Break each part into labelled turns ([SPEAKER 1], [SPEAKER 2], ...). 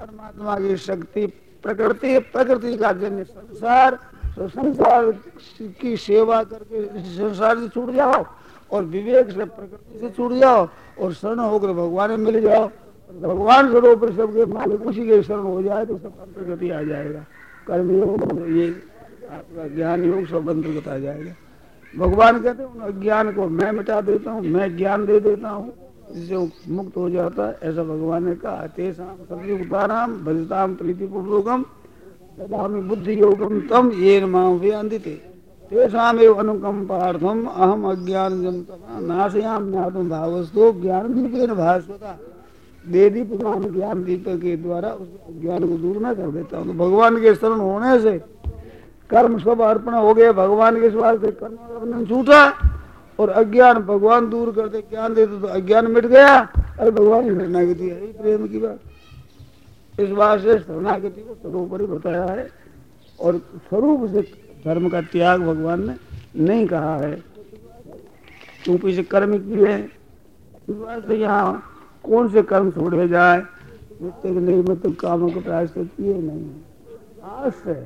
[SPEAKER 1] परमात्मा की शक्ति प्रकृति, प्रकृति का जन्य संसार, तो संसार की सेवा करके संसार से छूट जाओ और विवेक से प्रकृति से छूट जाओ और शरण होकर भगवान में मिल जाओ। भगवान स्वरूप सबके मालिक उसी के शरण हो जाए तो सब प्रकृति आ जाएगा। कर्म योग ये आपका ज्ञान योग सब अंतर्गत आ जाएगा। भगवान कहते हैं उन अज्ञान को मैं मिटा देता हूँ, मैं ज्ञान दे देता हूँ, जिससे मुक्त हो जाता है। ऐसा भगवान ने कहा। तेषाम सतयुक्तानाम भजताम प्रीतिपूर्वकम ददामि बुद्धि योगम तम येन मां वियान्ति तेषामेव अनुकंपार्थम अहम अज्ञानजं नाशयामि ज्ञातुम भावस्तो ज्ञान दीपेन भास्वता। दे दीप ज्ञान दीपक के द्वारा उस ज्ञान को दूर न कर देता हूँ। तो भगवान के शरण होने से कर्म सब अर्पण हो गए भगवान के स्वास्थ्य से, कर्म का बंधन छूटा और अज्ञान भगवान दूर करते ज्ञान देते तो अज्ञान मिट गया। अरे भगवान की शरणागति है प्रेम की बात। इस बात से शरणागति को सर्वोपरि बताया है और स्वरूप से धर्म का त्याग भगवान ने नहीं कहा है, क्योंकि इसे कर्म किए हैं। इस बात से यहाँ कौन से कर्म छोड़े जाए, नहीं मतलब कामों को प्रायश्चित किए नहीं। आज से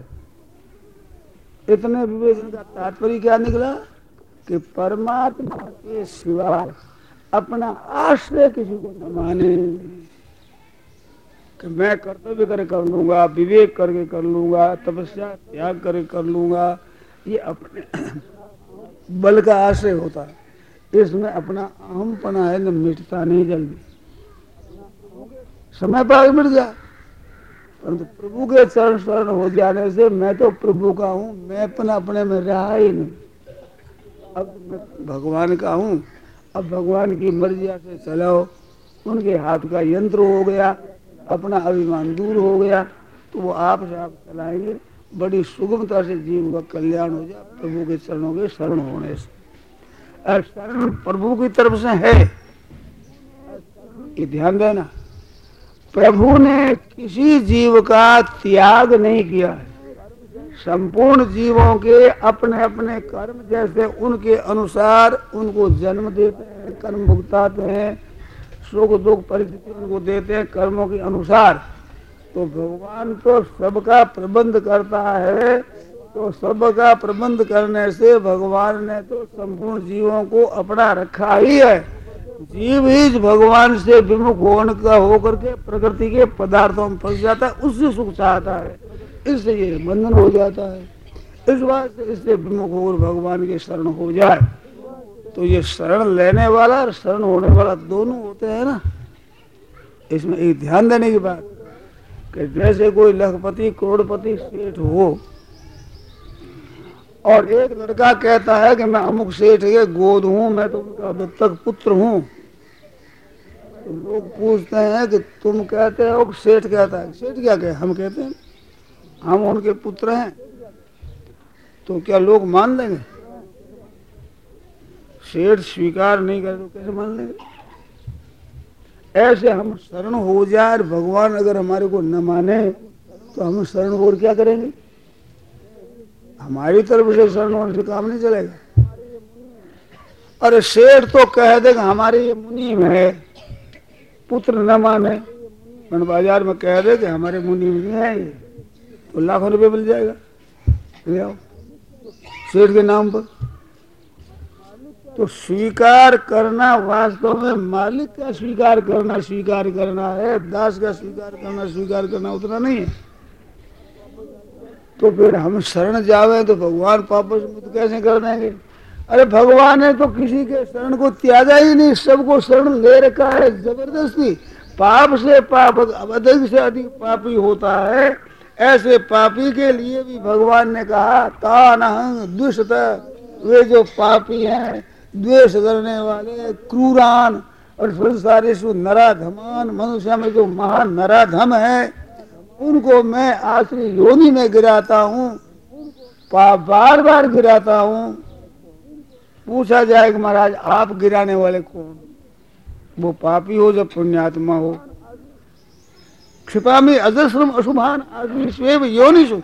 [SPEAKER 1] इतने विवेचन का तात्पर्य क्या निकला कि परमात्मा के सिवाय अपना आश्रय किसी को न माने, कि मैं कर्तव्य करके कर लूंगा, विवेक करके कर लूंगा, तपस्या त्याग करके कर लूंगा, ये अपने बल का आश्रय होता है। इसमें अपना अहमपना है न मिटता नहीं जल्दी, समय पर आगे मिट गया। परंतु प्रभु के चरण शरण हो जाने से मैं तो प्रभु का हूँ, मैं अपने में रहा ही नहीं। अब मैं भगवान का हूँ, अब भगवान की मर्जी से चलाओ। उनके हाथ का यंत्र हो गया, अपना अभिमान दूर हो गया तो वो आप से आप चलाएंगे। बड़ी सुगमता से जीव का कल्याण हो जाए प्रभु के चरणों के शरण होने से। और शरण प्रभु की तरफ से है, ये ध्यान देना। प्रभु ने किसी जीव का त्याग नहीं किया है। संपूर्ण जीवों के अपने अपने कर्म जैसे उनके अनुसार उनको जन्म देते हैं, कर्म भुगताते हैं, सुख दुख परिस्थिति उनको देते हैं कर्मों के अनुसार। तो भगवान तो सबका प्रबंध करता है, तो सबका प्रबंध करने से भगवान ने तो संपूर्ण जीवों को अपना रखा ही है। जीव ही भगवान से विमुख होने का होकर के प्रकृति के पदार्थों में फंस जाता है, उससे सुख चाहता है, इससे ये बंधन हो जाता है। इस बात से इससे विमुख होकर भगवान के शरण हो जाए तो ये शरण लेने वाला और शरण होने वाला दोनों होते हैं ना। इसमें एक ध्यान देने की बात कि जैसे कोई लखपति करोड़पति सेठ हो और एक लड़का कहता है कि मैं अमुक सेठ के गोद हूँ, मैं तो उनका दत्तक पुत्र हूँ, तो लोग पूछते हैं कि तुम कहते हो, सेठ कहता है सेठ क्या कहे, हम कहते हैं हम उनके पुत्र हैं, तो क्या लोग मान लेंगे? सेठ स्वीकार नहीं करे तो कैसे मान लेंगे? ऐसे हम शरण हो जाए, भगवान अगर हमारे को न माने तो हम शरण होकर क्या करेंगे? हमारी तरफ से शरण होने से काम नहीं चलेगा। अरे सेठ तो कह देगा हमारे ये मुनीम है, पुत्र न माने, मन बाजार में कह दे कि हमारे मुनीम नहीं है ये, तो लाखों रुपए मिल जाएगा, ले आओ सेठ के नाम पर। तो स्वीकार करना वास्तव में मालिक का स्वीकार करना है, दास का स्वीकार करना उतना नहीं है। तो फिर हम शरण जावे तो भगवान पापों से मुक्त कैसे कर देंगे? अरे भगवान ने तो किसी के शरण को त्यागा ही नहीं, सबको शरण ले रखा है जबरदस्ती। पाप से पाप अधिक से अधिक पापी होता है, ऐसे पापी के लिए भी भगवान ने कहा तानहं द्विषत, वे जो पापी हैं, द्वेष करने वाले, क्रूरान और संसारेषु नराधमान, मनुष्य में जो महान नराधम है उनको मैं आखिरी योनि में गिराता हूँ, बार बार गिराता हूँ। पूछा जाए कि महाराज आप गिराने वाले कौन? वो पापी हो जब पुण्यात्मा हो। क्षिपा में अजस्रम अशुभान आदमी स्वेव योनिषु,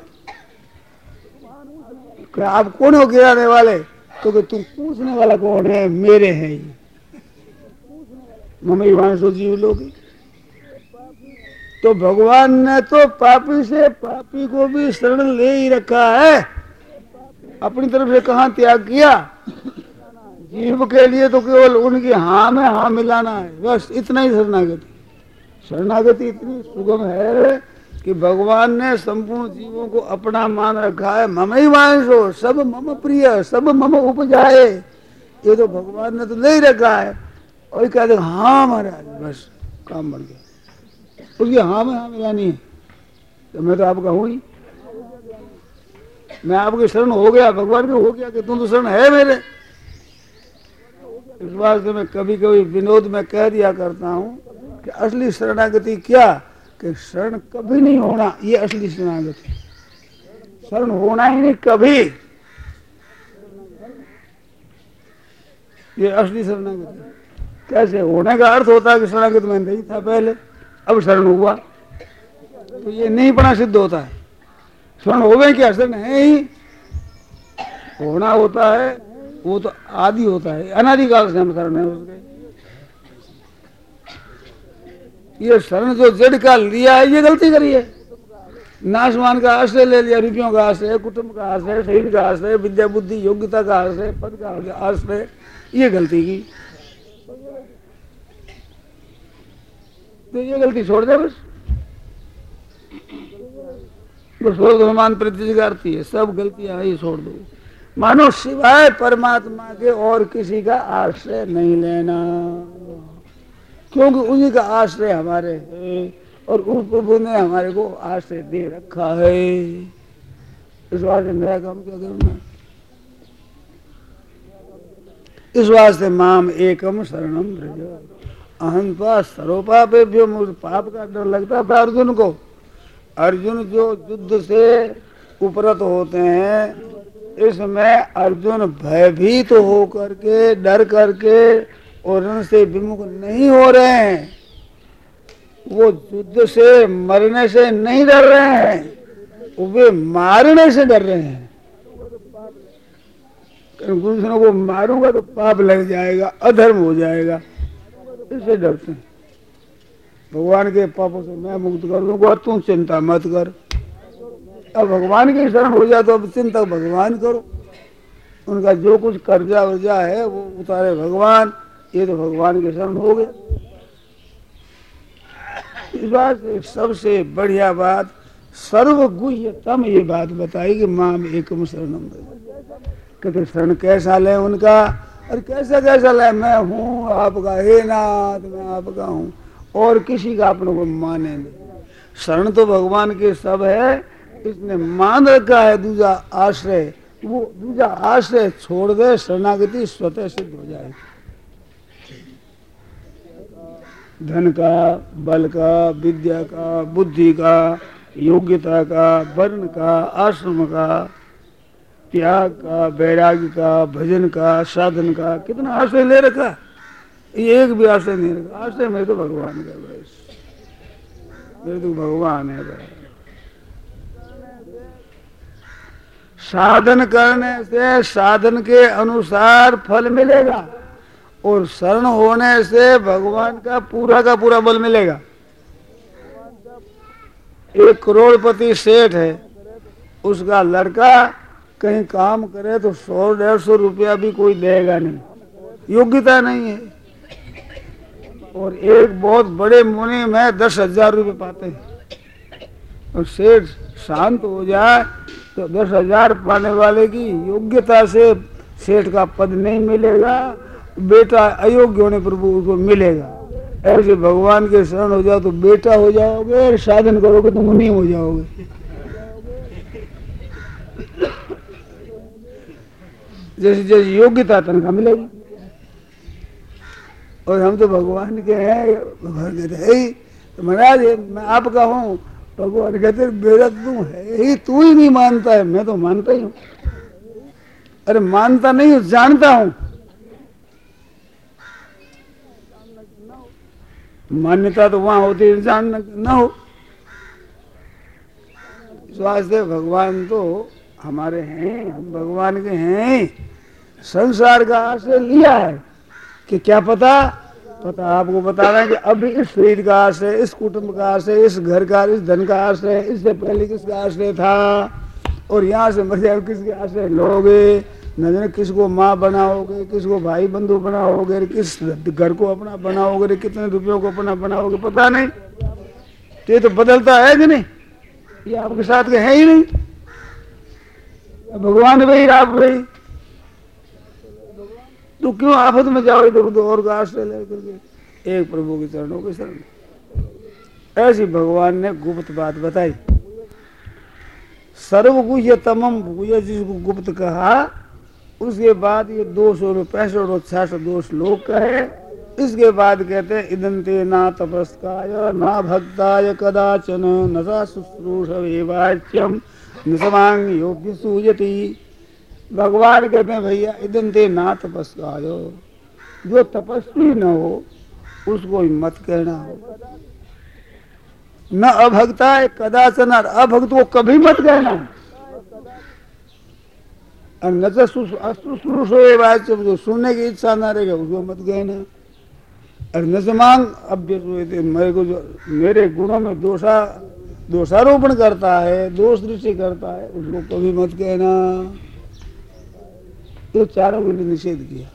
[SPEAKER 1] आप कौन हो गिराने वाले? तो कि तुम पूछने वाला कौन है? मेरे हैं ये ममई वांसो जीव लोग। तो भगवान ने तो पापी से पापी को भी शरण ले ही रखा है। अपनी तरफ से कहाँ त्याग किया? जीव के लिए तो केवल उनकी हाँ में हाँ मिलाना है, बस इतना ही शरणागति। शरणागति इतनी सुगम है कि भगवान ने संपूर्ण जीवों को अपना मान रखा है। मम ही वांशो सब मम प्रिय सब मम उपजाए, ये तो भगवान ने तो ले ही रखा है। और कहते हाँ महाराज, बस काम बन गया। उसकी हाँ में हाँ मिलानी है। तो मैं तो आपका हूँ ही, मैं आपके शरण हो गया, भगवान के हो गया कि तुम तो शरण है मेरे। इस बात से मैं कभी कभी विनोद में कह दिया करता हूँ कि असली शरणागति क्या, कि शरण कभी नहीं होना, ये असली शरणागति। शरण होना ही नहीं कभी, ये असली शरणागति। कैसे होने का अर्थ होता है कि शरणागत में नहीं था पहले, अब शरण हुआ, तो ये नहीं पड़ा सिद्ध होता है। शरण हो गए क्या? शरण है ही। होना होता है वो तो आदि होता है, अनादिकाल से हम शरण है उसके। ये शरण जो जड़ का लिया है, ये गलती करी है। नाशमान का आश्रय ले लिया, रुपयों का आश्रय, कुटुंब का आश्रय, शरीर का आश्रय, विद्या बुद्धि योग्यता का आश्रय, पद का आश्रय, ये गलती की। तो ये गलती छोड़ दे बस। भगवान प्रतिष्ठार्थी है, सब गलतियां ही छोड़ दो। मानो सिवाय परमात्मा के और किसी का आश्रय नहीं लेना, क्योंकि उन्हीं का आश्रय हमारे है और उस प्रभु ने हमारे को आश्रय दे रखा है। इस वास्ते मेरा काम क्या करना? इस वास्ते माम एकम शरणम व्रज अहं त्वा सर्वपापेभ्यो। मुझे पाप का डर लगता था अर्जुन को। अर्जुन जो युद्ध से उपरत होते हैं, इसमें अर्जुन भयभीत तो हो करके, डर करके और रण से विमुख नहीं हो रहे हैं। वो युद्ध से मरने से नहीं डर रहे हैं, वे मारने से डर रहे हैं। दूसरों को मारूंगा तो पाप लग जाएगा, अधर्म हो जाएगा, इससे डरते हैं। भगवान के पापों से मैं मुक्त कर दूंगा, तुम चिंता मत कर। अब भगवान की शरण हो जाए तो अब चिंता भगवान करो। उनका जो कुछ कर्जा वर्जा है वो उतारे भगवान, ये तो भगवान के शरण हो गए। इस बात सबसे बढ़िया बात सर्वगुह्यतम ये बात बताई कि माम एकम शरणम। कहते शरण कैसा ले उनका, और कैसा कैसा ले? मैं हूँ आपका, हे नाथ मैं आपका हूँ, और किसी का अपने को माने नहीं। शरण तो भगवान के सब है, इसने मान रखा है दूसरा आश्रय। वो दूसरा आश्रय छोड़ दे, शरणागति स्वतः सिद्ध हो जाएगी। धन का, बल का, विद्या का, बुद्धि का, योग्यता का, वर्ण का, आश्रम का, त्याग का, वैराग्य का, भजन का, साधन का, कितना आश्रय ले रखा। ये एक भी आश्रय नहीं रखा। आश्रय मेरे तो भगवान का, बस मेरे तो भगवान है बस। साधन करने से साधन के अनुसार फल मिलेगा, और शरण होने से भगवान का पूरा बल मिलेगा। 1 करोड़पति सेठ है, उसका लड़का कहीं काम करे तो 100-150 रुपया भी कोई देगा नहीं, योग्यता नहीं है। और एक बहुत बड़े मुनि में 10,000 रुपये पाते हैं, और सेठ शांत हो जाए तो 10,000 पाने वाले की योग्यता से सेठ का पद नहीं मिलेगा, बेटा अयोग्य होने पर उसको मिलेगा। ऐसे भगवान के शरण हो जाओ तो बेटा हो जाओगे, साधन करोगे तो मुनि हो जाओगे। जैसे जैसे योग्यता तनखा मिलेगी। और हम तो भगवान के हैं, भगवान कहते हैं तो महाराज मैं आपका हूँ। भगवान कहते मेरा तू है ही, तू ही नहीं मानता है, मैं तो मानता ही हूँ। अरे मानता नहीं हूँ, जानता हूँ। मान्यता तो वहां होती है, जानना न हो। स्वास्थ्य भगवान तो हमारे हैं, हम भगवान के हैं। संसार का आश्रय लिया है कि क्या पता पता आपको बता रहे हैं कि अभी इस शरीर का आश्रय, इस कुटुंब का आश्रय, इस घर का, इस धन का आश्रय, इससे पहले किसका आश्रय था, और यहाँ से मर जाए किसके आश्रय लोगे, न जाने किसको माँ बनाओगे, किसको भाई बंधु बनाओगे, किस घर को अपना बनाओगे, कितने रुपयों को अपना बनाओगे, पता नहीं। तो ये तो बदलता है कि नहीं, ये आपके साथ के है ही नहीं। भगवान भाई आप भाई तो क्यों आफत में जाओ इधर उधर और का आश्रय लेकर के, एक प्रभु के चरणों के शरण। ऐसी भगवान ने गुप्त बात बताई। सर्वगुह्य तमम भूय जिसको गुप्त कहा, उसके बाद ये 265 और 66 दोष लोग कहे। इसके बाद कहते हैं इदंते ना तपस्काय ना भक्ताय कदाचन न सा शुश्रूषवे वाच्यम न समांग योग्य सूयति। भगवान कहते हैं भैया इदंते ना तपस्कायो, जो तपस्वी न हो उसको मत कहना हो, न अभक्ता है कदाचन, अभक्त को कभी मत कहना, और न शुश्रूषवे वाच्यम, जो सुनने की इच्छा ना रहेगा उसको मत कहना, और न समांग अभ्यसूयते, मेरे को जो मेरे गुणों में दोषारोपण करता है, दोष दृष्टि करता है, उसको कभी मत कहना। तो चारों के लिए निषेध किया।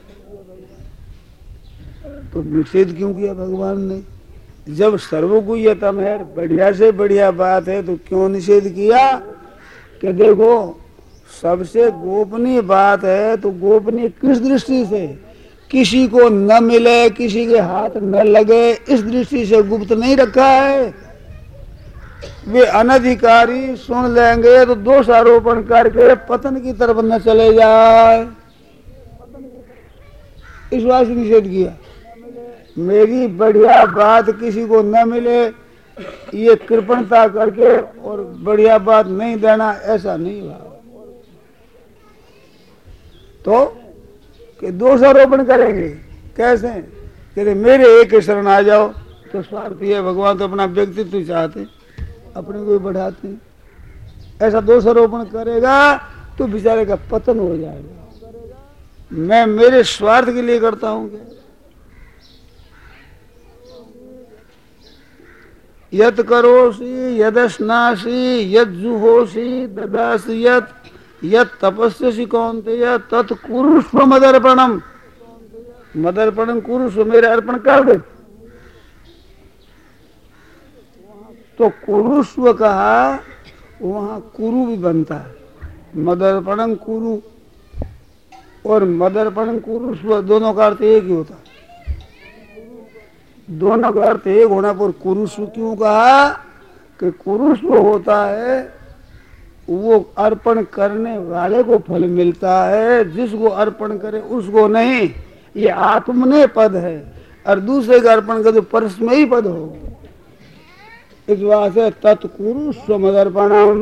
[SPEAKER 1] तो निषेध क्यों किया भगवान ने, जब सर्वगुह्यतम है, बढ़िया से बढ़िया बात है, तो क्यों निषेध किया कि देखो सबसे गोपनीय बात है, तो गोपनीय किस दृष्टि से, किसी को न मिले, किसी के हाथ न लगे, इस दृष्टि से गुप्त नहीं रखा है। वे अनधिकारी सुन लेंगे तो दोष आरोपण करके पतन की तरफ न चले जाए, इस बात से निषेध किया। मेरी बढ़िया बात किसी को न मिले, ये कृपणता करके और बढ़िया बात नहीं देना, ऐसा नहीं हुआ। तो कि दोष आरोपण करेंगे कैसे, कहते मेरे एक शरण आ जाओ, तो स्वार्थी है भगवान, तो अपना व्यक्तित्व चाहते, अपने को बढ़ाते, ऐसा दोष आरोपण करेगा तो बेचारे का पतन हो जाएगा। मैं मेरे स्वार्थ के लिए करता हूं क्या, यत करोषि यदश्नासि यद जुहोषि ददासि यत तपस्यसि कौन्तेय तत् कुरुष्व मदर्पणम, मदर्पणम कुरुष्व, मेरे अर्पण कर दे। तो कुरुष्व कहा, वहां कुरु भी बनता है, मदर्पणम कुरु और मदर्पणम कुरुष्व दोनों का अर्थ एक ही होता है, दोनों का अर्थ एक होना पर कुरुष्व क्यों कहा कि कुरुष्व होता है वो अर्पण करने वाले को फल मिलता है, जिसको अर्पण करे उसको नहीं, ये आत्मने पद है, और दूसरे का अर्पण करे तो परस्मयी पद हो। इस बात से तत्कुरु स्वमदर्पणम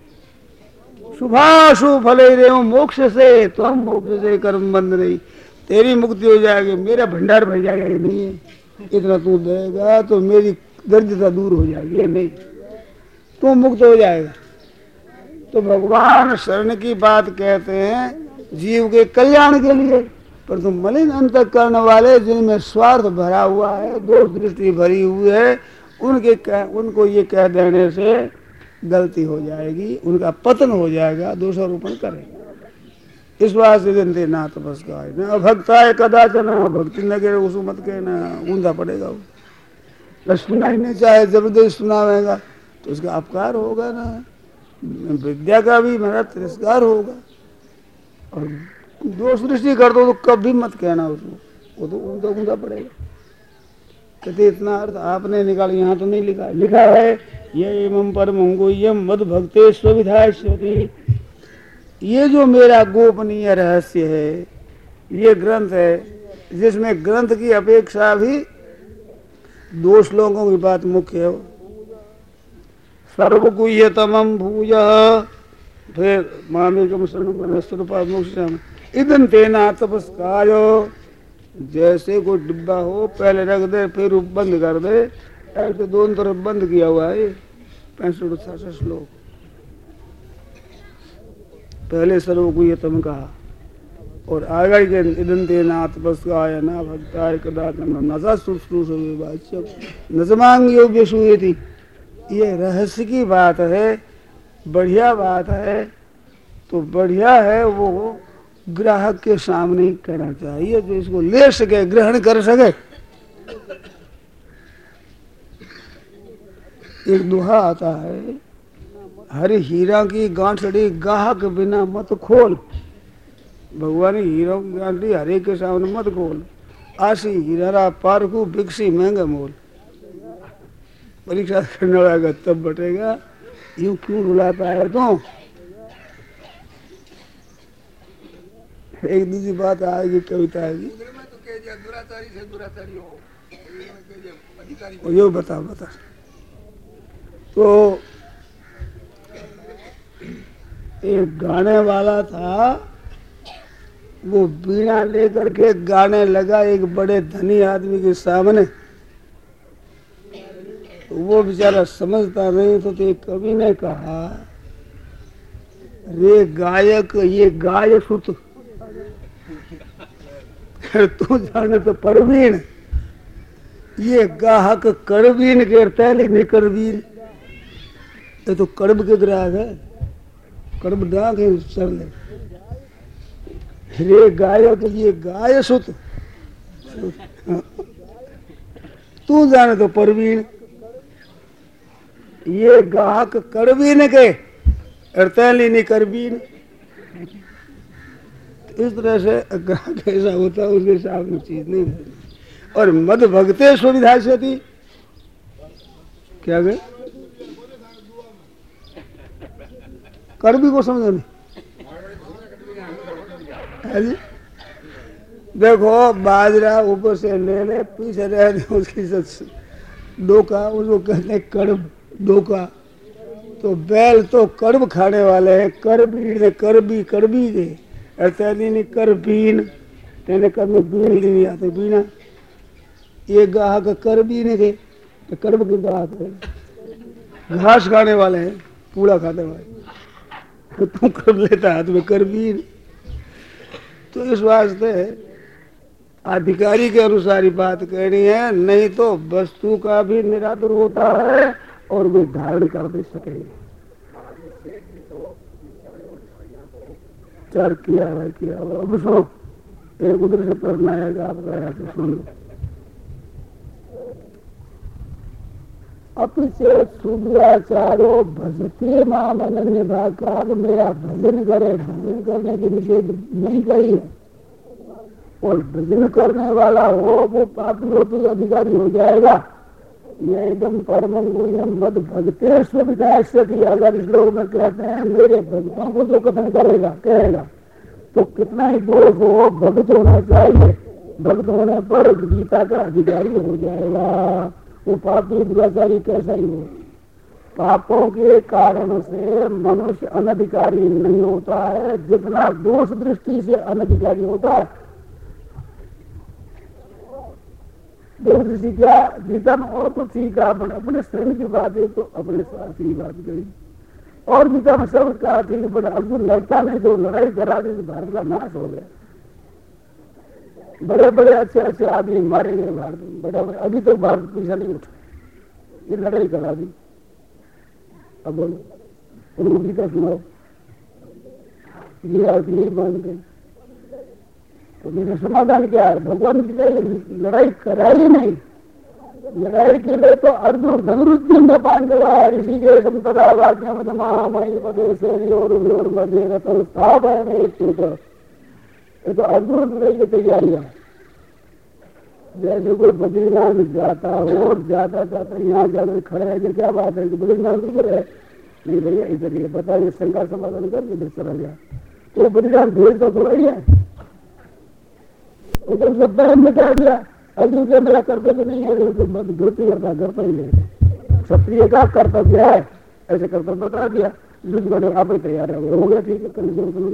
[SPEAKER 1] शुभाशुभ फले मोक्ष से, तो हम मोक्ष से कर्म बंद नहीं, तेरी मुक्ति हो जाएगी, मेरा भंडार भर जाएगा, ये नहीं है, इतना तू देगा तो मेरी दरिद्रता दूर हो जाएगी, नहीं तू मुक्त हो जाएगा। तो भगवान शरण की बात कहते हैं जीव के कल्याण के लिए, पर तुम मलिन अंतःकरण वाले जिनमें स्वार्थ भरा हुआ है, दोष दृष्टि भरी हुई है, उनको ये कह देने से गलती हो जाएगी, उनका पतन हो जाएगा, दोषारोपण करेंगे। इस बात से जनते ना तपस्काय न अभक्ता है कदाचन, भक्ति न करे उसको मत कहना, ऊंधा पड़ेगा वो, सुना ही नहीं चाहे जबरदस्त सुनावेगा तो उसका अपकार होगा ना, विद्या का भी मेरा तिरस्कार होगा, और दोष दृष्टि कर दो तो कभी मत कहना उसको, वो तो ऊंधा ऊंधा पड़ेगा। कहते इतना अर्थ आपने निकाला, यहाँ तो नहीं लिखा, लिखा है ये एवं परमं गुह्यं मद भक्ते स्वविधास्यति, ये जो मेरा गोपनीय रहस्य है, ये ग्रंथ है जिसमें ग्रंथ की अपेक्षा भी दो श्लोकों की बात मुख्य है। सर्वगुह्यतमं भूय, फिर मामेकं शरणं स्वरूपात्मोक्षामि इदं तेना तपस्कायो, जैसे कोई डिब्बा हो पहले रख दे फिर बंद कर दे, ऐसे दोनों तरफ बंद किया हुआ है 65 श्लोक। पहले सर्वगुह्यतम कहा और आगे के इदंते नाथ बस्काय ना भक्ताय कदाचन नसा शुश्रूष वाच्य नजमांग योग्य सूयति। ये रहस्य की बात है, बढ़िया बात है। तो बढ़िया है वो ग्राहक के सामने ही कहना चाहिए जो इसको ले सके, ग्रहण कर सके। एक दोहा आता है, हरि हीरा की गांठड़ी गाहक बिना मत खोल। भगवान ने हीरो की गांठड़ी हरे के सामने मत खोल। आशी हीरा पारखू बिकसी महंगा मोल। परीक्षा करने वाला तब बटेगा, यूं क्यों रुलाता है तो। एक दूसरी बात आएगी, कविता आएगी, यो बता। तो एक गाने वाला था, वो बीड़ा लेकर के गाने लगा एक बड़े धनी आदमी के सामने। वो बेचारा समझता नहीं तो एक कवि ने कहा, रे गायक ये गाय सुत तू जाने तो परवीन, ये गाहक करवीन कहता है लेकिन करवीन ये तो कर्ब के ग्राहक है, कर्ब डाक है सर ले। रे गायक ये गाय सुत तू जाने तो परवीन, ये गाहक करवीन के अड़तैली करवीन। इस तरह से ग्राहक ऐसा होता है, उसके सामने चीज नहीं है। और मद भगते सुविधा से थी क्या गए कर्मी को समझो नहीं है जी। देखो बाजरा ऊपर से ले ले, पीछे रह दे उसकी डोका, उसको कहते हैं कड़ब डोका। तो बैल तो कड़ब खाने वाले हैं, करबी के अर्थात करबीन तेने कर्म बीन नहीं आते बीना। ये गाहक करबीन के तो कर्ब के गाहक है, घास खाने वाले हैं, पूड़ा खाने वाले, तो तू कर लेता हाथ में करबीन। तो इस वास्ते अधिकारी के अनुसार ही बात कहनी है, नहीं तो वस्तु का भी निरादर होता है और वे धारण कर भी सकेंगे। चार किया अब सुनो, एक उधर से पढ़ना आएगा आपका, यहाँ से सुन लो। अपिचे शुद्राचारो भजते माम अनन्य भाकार, मेरा भजन करे, भजन करने की निषेध नहीं कही है। और भजन करने वाला हो वो पापी अधिकारी हो जाएगा। ये एकदम परम मद भगते सुविधा से कि अगर इस लोग में कहते हैं मेरे भक्तों को जो कथन कहेगा तो कितना ही दोष हो, भक्त होना चाहिए। भक्त होने पर गीता का अधिकारी हो जाएगा। वो पापी दुराचारी कैसा ही हो, पापों के कारण से मनुष्य अनधिकारी नहीं होता है जितना दोष दृष्टि से अनधिकारी होता है। दोष दृष्टि क्या गीता में और कुछ सीखा, अपने स्वयं की बात है तो अपने स्वार्थ की बात करी। और गीता में सब कहा थी बड़ा अर्जुन लड़ता नहीं तो लड़ाई करा दी तो भारत का नाश हो गया। बड़े बड़े अच्छे आदमी मारे गए भारत में, बड़े बड़े, अभी तो भारत पीछा नहीं उठा, ये लड़ाई करा दी। अब बोलो उनको गीता सुनाओ, ये मान गए तो मेरा समाधान क्या है? भगवान की लड़ाई कराई नहीं, लड़ाई के लिए तो अर्जुन धनुरुद्ध पांडवा ऋषि के संपदा वाक्य ये तो अर्जुन लड़ाई की तैयारियां। जैसे कोई बद्रीनाथ जाता हो, जाता यहाँ जाकर खड़े है, क्या बात है बद्रीनाथ ऊपर है? नहीं भैया इधर ये बता, ये शंका समाधान कर इधर चला गया तो बद्रीनाथ भेज तो थोड़ा ही है, उधर से पैर मिटा दिया। अर्जुन से मेरा कर्तव्य नहीं है, धोती करता घर पर ही ले, क्षत्रिय का कर्तव्य है, ऐसे कर्तव्य बता दिया। युद्ध करने आप ही तैयार हो गया, ठीक है करने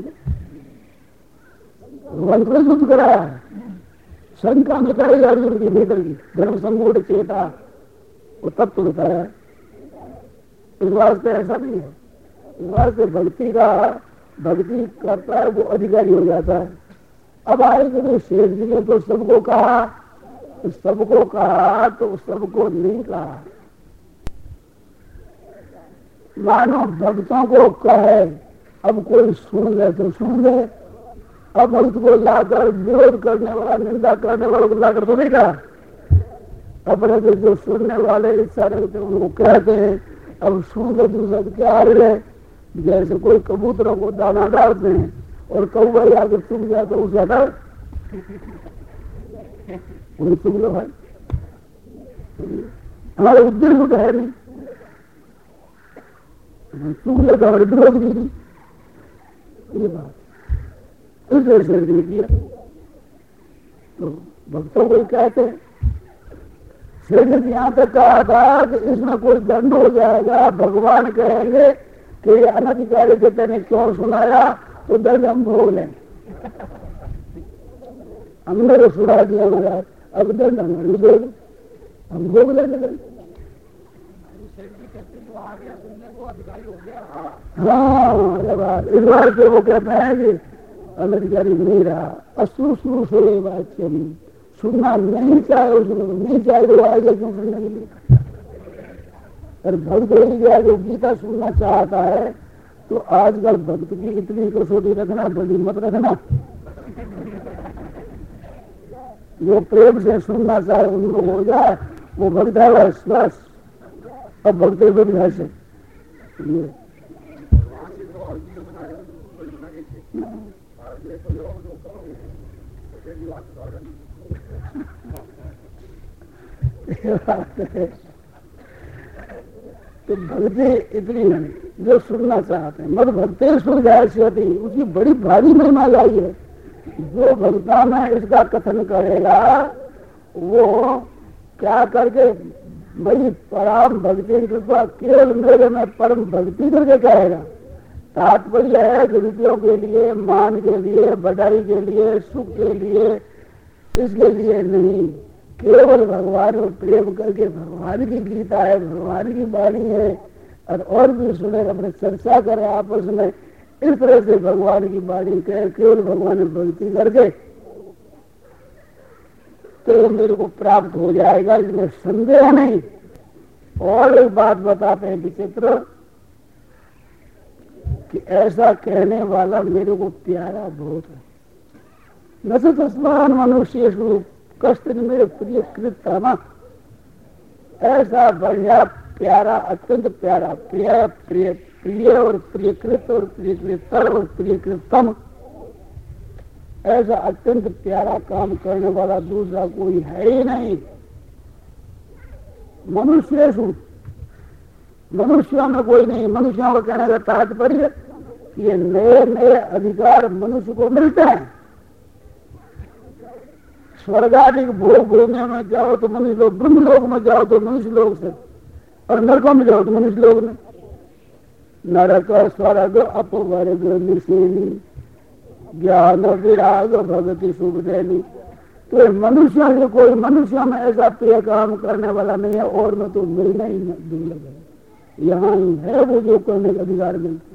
[SPEAKER 1] भगवान को युद्ध कराया। शंका मिटाई अर्जुन की भीतर की धर्म सम्मूढ़ चेता वो तत्व बताया। इस वास्ते ऐसा नहीं है, इस वास्ते भक्ति करता है वो अधिकारी हो जाता है। अब आएंगे तो शेष जी ने तो सबको कहा, तो सबको कहा तो सबको नहीं कहा। मानो भक्तों को कहे, अब कोई सुन ले तो सुन ले, अब भक्त को लाकर विरोध करने वाला, निंदा करने वालों को लाकर तो नहीं कहा। अपने को जो सुनने वाले इच्छा रखते उनको कहते हैं, अब सुन लो दूसरा क्या रहे। जैसे कोई कबूतरों को दाना डालते हैं और कौवा आकर चुप जाए तो उसे हटाओ, चुप लो भाई, हमारे उद्देश्य तो है नहीं, चुप ले तो हमारे विरोध भी नहीं। ये बात इस वजह से किया तो भक्तों को कहते हैं। श्री यहाँ तक कहा था कि इसमें कोई दंड हो जाएगा, भगवान कहेंगे कि अनधिकारी से तेने क्यों सुनाया, तो दंड हम भोग लें। हमने तो सुना दिया महाराज, अब दंड हमारे दो, हम भोग लेंगे। हाँ, इस बार से वो कहते हैं कि अनधिकारी नहीं रहा, अश्रुश्रूषे वाच्यम, सुनना नहीं चाहे उसको नहीं चाहे तो आएगा क्यों सुनने के लिए। अगर भक्त नहीं गया जो गीता सुनना चाहता है तो आजकल भक्त की इतनी कसौटी रखना, बड़ी मत रखना। जो प्रेम से सुनना चाहे उनको हो जाए, वो भक्त है बस बस। अब भक्त भी से ये तो भक्ति इतनी नहीं जो सुनना चाहते हैं। मत भक्ति सुन जाए होती, उसकी बड़ी भारी महिमा लाई है। जो भक्ता में इसका कथन करेगा वो क्या करके बड़ी परम भक्ति कृपा केवल मेरे में परम भक्ति करके कहेगा। तात्पर्य है कि रुपयों के लिए, मान के लिए, बधाई के लिए, सुख के लिए, इसके लिए नहीं, केवल भगवान को प्रेम करके। भगवान की गीता है, भगवान की वाणी है, और भी सुने, अपने चर्चा करें आपस में, इस तरह से भगवान की वाणी कहे, केवल भगवान में भक्ति करके तो मेरे को प्राप्त हो जाएगा, इसमें संदेह नहीं। और एक बात बताते हैं विचित्र कि ऐसा कहने वाला मेरे को प्यारा बहुत है। न तो तस्मान मनुष्य स्वरूप कष्ट मेरे प्रिय कृत था, ऐसा बढ़िया प्यारा, अत्यंत प्यारा, प्रिय प्रिय प्रिय और प्रियकृत और प्रियकृतर और प्रियकृतम, ऐसा अत्यंत प्यारा काम करने वाला दूसरा कोई है ही नहीं। मनुष्य मनुष्यों में कोई नहीं। मनुष्यों को कहने का तात्पर्य ये नए नए अधिकार मनुष्य को मिलते हैं। स्वर्ग आदि भोग भोगने में जाओ तो मनुष्य लोग, ब्रह्मलोक में जाओ तो मनुष्य लोग से, और नरकों में जाओ तो मनुष्य लोग ने। नरक स्वर्ग अपवर्ग निषेनी, ज्ञान विराग भगति सुख देनी। तो मनुष्यों से कोई, मनुष्यों में ऐसा प्रिय काम करने वाला नहीं है, और में तो मिलना ही दुर्लभ है। यहाँ है वो जो करने का अधिकार मिलता,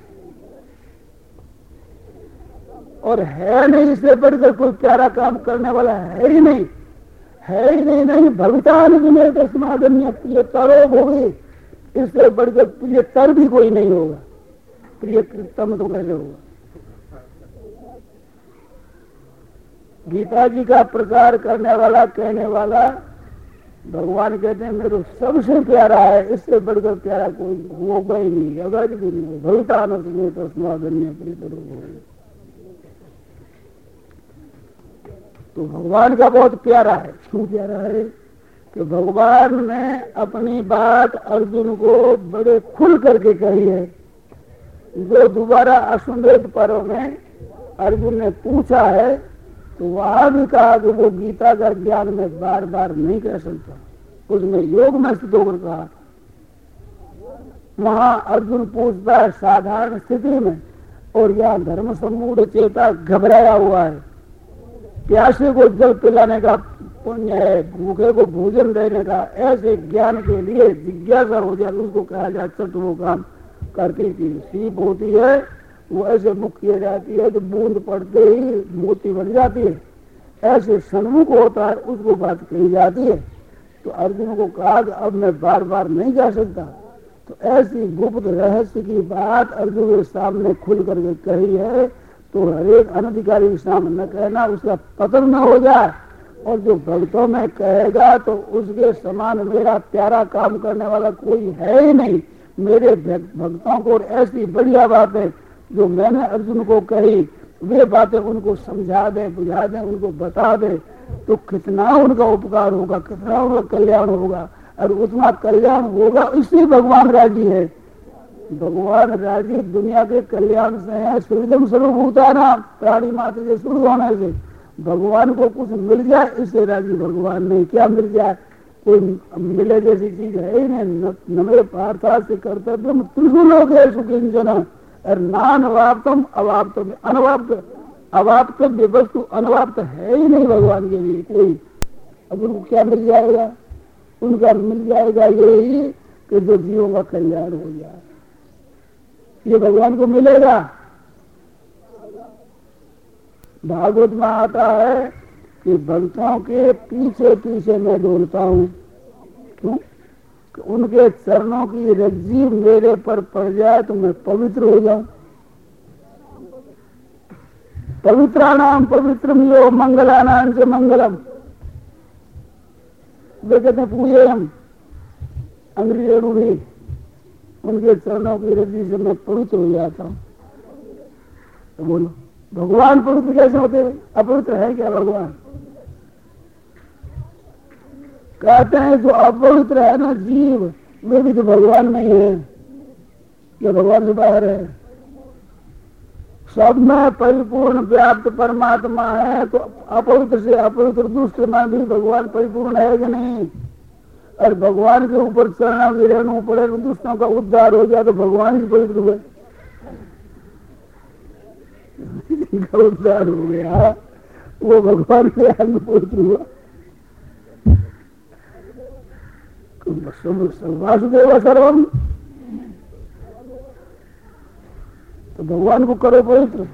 [SPEAKER 1] और है नहीं। इससे बढ़कर कोई प्यारा काम करने वाला है ही नहीं, है ही नहीं। नहीं भगवान विनय तस्मादन्य प्रियतरो होगी, इससे बढ़कर प्रियतर भी कोई नहीं होगा। प्रियकृतम तो कैसे होगा। गीता जी का प्रचार करने वाला, कहने वाला भगवान कहते हैं मेरे सबसे प्यारा है, इससे बढ़कर प्यारा कोई होगा ही नहीं, अगर भी नहीं। भगवान विनय तस्मादन्य प्रियतरो होगी तो भगवान का बहुत प्यारा है। क्यों प्यारा है कि भगवान ने अपनी बात अर्जुन को बड़े खुल करके कही है। जो दोबारा अश्वमेध पर्व में अर्जुन ने पूछा है तो वहां भी कहा कि वो गीता का ज्ञान में बार बार नहीं कह सकता, उसमें योग में स्थित होकर कहा। वहां अर्जुन पूछता है साधारण स्थिति में, और यहाँ धर्म सम्मूढ़ चेता घबराया हुआ है। प्यासे को जल पिलाने का पुण्य है, भूखे को भोजन देने का। ऐसे ज्ञान के लिए जिज्ञासा हो जाए उसको कहा जाए चल वो काम करके की सीप होती है, वो ऐसे मुख किए जाती है तो बूंद पड़ते ही मोती बन जाती है। ऐसे सन्मुख होता है, उसको बात कही जाती है। तो अर्जुन को कहा कि अब मैं बार बार नहीं जा सकता। तो ऐसी गुप्त रहस्य की बात अर्जुन के सामने खुल करके कही है। तो हरेक अनधिकारी के सामने न कहना, उसका पतन न हो जाए। और जो भक्तों में कहेगा तो उसके समान मेरा प्यारा काम करने वाला कोई है ही नहीं। मेरे भक्तों को ऐसी बढ़िया बातें जो मैंने अर्जुन को कही, वे बातें उनको समझा दे, बुझा दे, उनको बता दे, तो कितना उनका उपकार होगा, कितना उनका कल्याण होगा। और उतना कल्याण होगा, इससे भगवान राजी है। भगवान राजी दुनिया के कल्याण से है। सृजन सर्वभूतानां, प्राणी मात्र से शुरू होने से भगवान को कुछ मिल जाए इससे राजी भगवान नहीं। क्या मिल जाए? कोई मिले जैसी चीज है ही नहीं। न मेरे पार्था से कर्तव्यम त्रिषु लोकेषु किंचन, और नान अवाप्तम अवाप्तम अनवाप्त, अवाप्त वस्तु अनवाप्त है ही नहीं भगवान के लिए कोई। अब उनको क्या मिल जाएगा? उनका मिल जाएगा यही कि जो जीवों का कल्याण हो जाए, ये भगवान को मिलेगा। भागवत में आता है कि भक्तों के पीछे पीछे मैं दौड़ता हूँ। क्यों? कि उनके चरणों की रज्जी मेरे पर पड़ जाए तो मैं पवित्र हो जाऊं। पवित्राणाम पवित्रम यो मंगलानाम च मंगलम, वे कहते हैं पूजे हम अंग्रेजों भी, उनके चरणों की रज्जी से मैं पवित्र हो जाता हूँ। तो बोलो भगवान पवित्र कैसे होते हैं? अपवित्र है क्या भगवान? कहते हैं जो अपवित्र है ना जीव, वे भी तो भगवान में ही है, ये भगवान से बाहर है। सब में परिपूर्ण व्याप्त परमात्मा है, तो अपवित्र से अपवित्र दुष्ट में भी भगवान परिपूर्ण है कि नहीं? और भगवान के ऊपर चरणों की रेणु पड़े, दुष्टों का उद्धार हो गया तो भगवान ही पवित्र हुए। उद्धार हो गया, वो भगवान के अंग पवित्र हुआ। वासुदेव सर्वम, तो भगवान को करो पवित्र।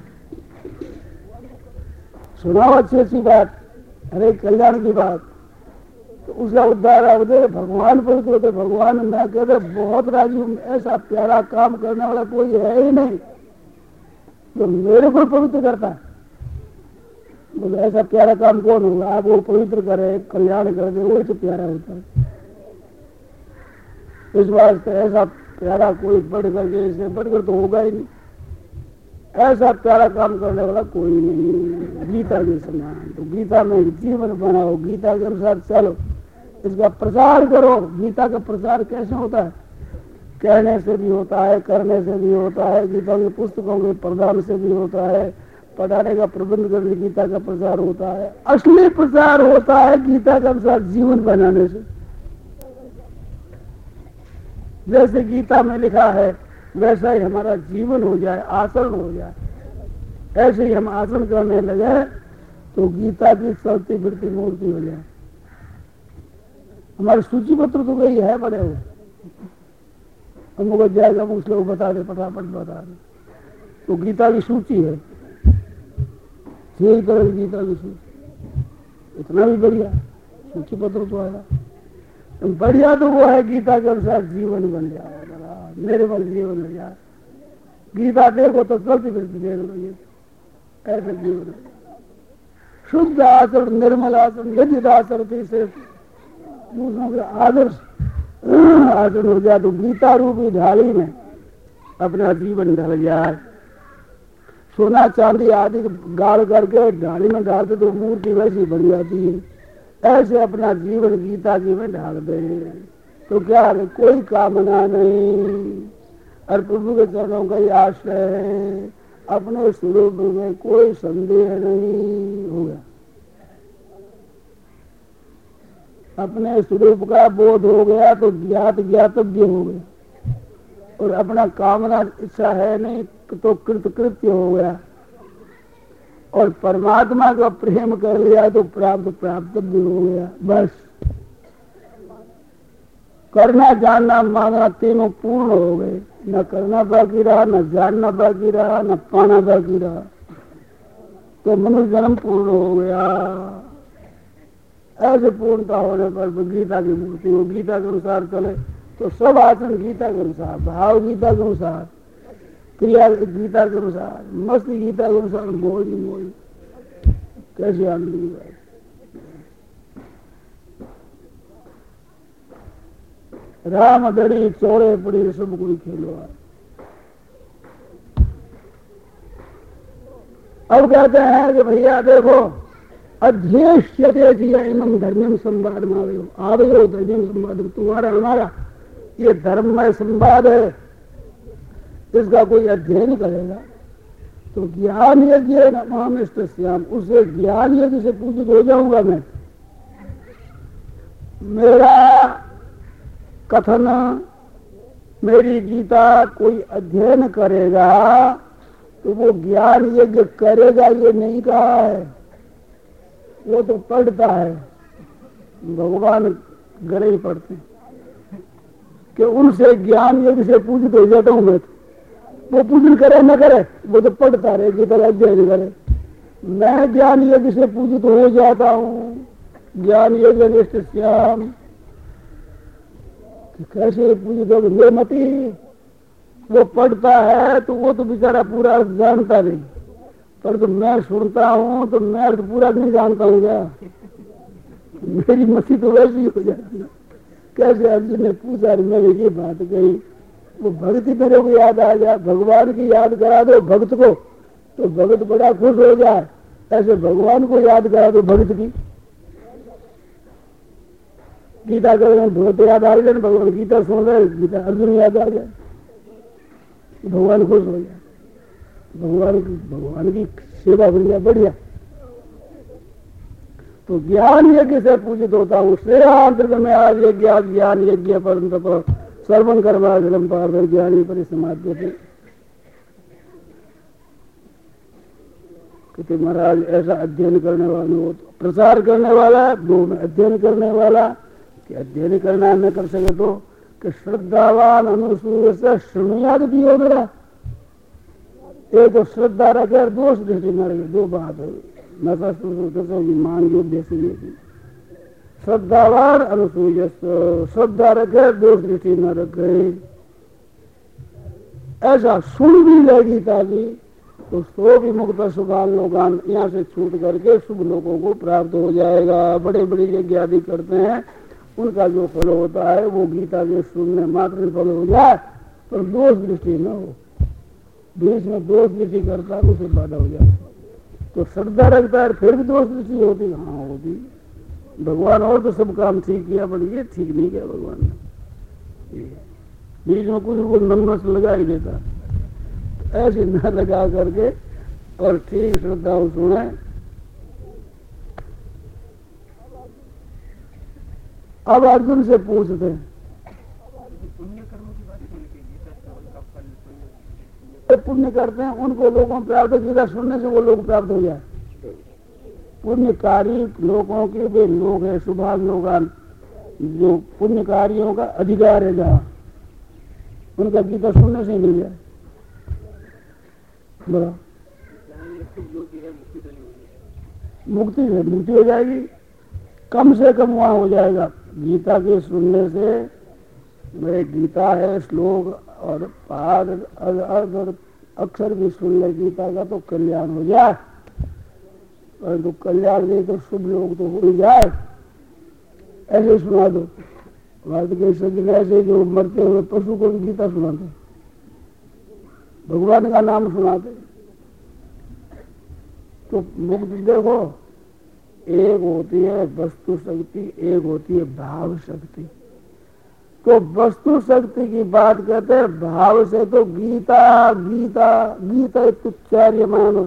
[SPEAKER 1] सुनाओ अच्छी अच्छी बात, हरे कल्याण की बात, तो उसका उद्धार हो जाए। भगवान पवित्र होते, भगवान मैं कहते बहुत राजी हूँ, ऐसा प्यारा काम करने वाला कोई है ही नहीं जो मेरे को पवित्र करता है। बोले ऐसा प्यारा काम कौन होगा? आप वो पवित्र करे, कल्याण कर दे, वही तो प्यारा होता है। इस वास्ते ऐसा प्यारा कोई बढ़कर के, इससे बढ़कर तो होगा ही नहीं। ऐसा प्यारा काम करने वाला कोई नहीं गीता के समान। तो गीता में जीवन बनाओ, गीता के अनुसार चलो, इसका प्रचार करो। गीता का प्रचार कैसे होता है? कहने से भी होता है, करने से भी होता है, गीता की पुस्तकों के प्रदान से भी होता है, पढ़ाने का प्रबंध करके गीता का प्रचार होता है। असली प्रचार होता है गीता के अनुसार जीवन बनाने से। जैसे गीता में लिखा है वैसा ही हमारा जीवन हो जाए, आचरण हो जाए। ऐसे ही हम आचरण करने लगे तो गीता की चलती फिरती मूर्ति हो जाए। हमारे सूची पत्र तो गई है बड़े हुए, हमको जाएगा हम उस लोग बता दे, फटाफट बता दे। तो गीता की सूची है, ठीक तरह गीता की सूची, इतना भी बढ़िया सूची पत्र तो आया। बढ़िया तो वो है गीता के अनुसार जीवन बन जाए, निर्मल जीवन हो जाए। गीता देखो तो चलती फिरती देख लो, ये ऐसे जीवन शुद्ध आचरण, निर्मल आचरण, यदि आचरण से दूसरों के आदर्श आचरण हो जाए तो गीता रूपी ढाली में अपना जीवन ढल जाए। सोना चांदी आदि गाड़ करके ढाली में डालते तो मूर्ति वैसी बन जाती है। ऐसे अपना जीवन गीता जी में ढाल दे तो क्या है? कोई कामना नहीं, और प्रभु के चरणों का ही आश्रय है, अपने स्वरूप में कोई संदेह नहीं होगा। अपने स्वरूप का बोध हो गया तो ज्ञात ज्ञातव्य हो गया, और अपना कामना इच्छा है नहीं तो कृतकृत्य हो गया, और परमात्मा का प्रेम कर लिया तो प्राप्त प्राप्तव्य हो गया। बस करना जानना मानना तीनों पूर्ण हो गए। न करना बाकी रहा, न जानना बाकी रहा, न पाना बाकी रहा, तो मनुष्य जन्म पूर्ण हो गया। ऐसे पूर्णता होने पर गीता की मूर्ति हो, गीता के अनुसार चले तो सब आचरण गीता के अनुसार, भाव गीता के अनुसार, क्रिया गीता के अनुसार, मस्ती गीता के अनुसार, मोह ही मोह। कैसे आनंद की बात। राम दड़ी चौड़े पड़ी सब कोई खेलो। अब कहते हैं कि भैया देखो, अध्यक्ष्यते इमं धर्म संवाद में आवे धर्म संवाद, तुम्हारा हमारा ये धर्ममय संवाद है, इसका कोई अध्ययन करेगा तो ज्ञान यज्ञ नमामिष्ट श्याम, उससे ज्ञान यज्ञ से पूजित हो जाऊंगा मैं। मेरा कथन, मेरी गीता कोई अध्ययन करेगा तो वो ज्ञान यज्ञ करेगा, ये नहीं कहा है, वो तो पढ़ता है। भगवान गरे ही पढ़ते हैं कि उनसे ज्ञान यज्ञ से पूजित हो जाता हूं मैं। वो पूजन करे न करे, वो तो पढ़ता रहे, गीता अध्ययन करे। मैं ज्ञान यज्ञ से पूजित हो जाता हूँ। ज्ञान यज्ञ निष्ठ श्याम, कैसे पूजित हो गए मती। वो पढ़ता है तो वो तो बेचारा पूरा अर्थ जानता नहीं, पर तो मैं सुनता हूँ तो मैं अर्थ पूरा नहीं जानता हूँ क्या। मेरी मती तो वैसी हो जाती है। कैसे अर्जुन ने पूछा, मैंने ये बात कही, वो भक्ति मेरे को याद आ जाए, भगवान की याद करा दो भक्त को तो भक्त बड़ा खुश हो जाए, ऐसे भगवान को याद करा दो भक्त की। गीता कर भगत याद आ जाए, भगवान गीता सुन रहे, गीता अर्जुन याद आ जाए, भगवान खुश हो जाए। भगवान की सेवा बढ़िया बढ़िया। तो ज्ञान यज्ञ से पूजित होता हूँ। श्रेयांतर्गत में आज यज्ञ ज्ञान यज्ञ परंतप सर्वं कर्माचरम पार्थ ज्ञानी परिसमाप्यते। कहते महाराज ऐसा अध्ययन करने वाले हो, प्रचार करने वाला, दो में अध्ययन करने वाला, कि अध्ययन करना न कर सके तो कि श्रद्धावान अनुसूय से श्रृणुयाद भी हो मेरा। एक तो श्रद्धा रखे, दोष दृष्टि न रखे, दो बात है। मान योग्य से श्रद्धावान अनुसूय, श्रद्धा रखे, दोष दृष्टि न रखे, ऐसा सुन भी ले गीता जी तो सो भी मुक्त सुखान लोकान, यहाँ से छूट करके शुभ लोगों को प्राप्त हो जाएगा। बड़े बड़े यज्ञ आदि करते हैं, उनका जो फल होता है वो गीता के सुनने मात्र फल हो जाए, पर दोष दृष्टि न हो। बीच में दोष दृष्टि करता है उसे बाधा हो जाती। तो श्रद्धा रखता है फिर भी दोष दृष्टि होती, हाँ होती। भगवान और तो सब काम ठीक किया, पर ये ठीक नहीं किया भगवान ने। बीच में कुछ नंबर लगा ही देता, ऐसे न लगा करके और ठीक श्रद्धा सुने। अब अर्जुन से पूछते हैं, पुण्य करते हैं उनको लोगों प्राप्त, गीता सुनने से वो लोग प्राप्त हो जाए। पुण्यकारी लोगों के वे लोग हैं सुभाग लोगान, जो पुण्यकारियों का अधिकार है, जहाँ उनका गीता सुनने से ही मिल जाए। बड़ा मुक्ति है, मुक्ति हो जाएगी, कम से कम वहां हो जाएगा। गीता के सुनने से, मेरे गीता है श्लोक और पाद अर्थ और अक्षर भी सुन ले गीता का तो कल्याण हो जाए। परंतु कल्याण नहीं तो शुभ लोग तो हो ही जाए। ऐसे सुना दो, भारत के सज्जन ऐसे जो मरते हुए पशु को भी गीता सुनाते, भगवान का नाम सुनाते। तो मुक्ति देखो, एक होती है वस्तु शक्ति, एक होती है भाव शक्ति। तो वस्तु शक्ति की बात कहते हैं, भाव से तो गीता गीता गीता तुच्चार्यमान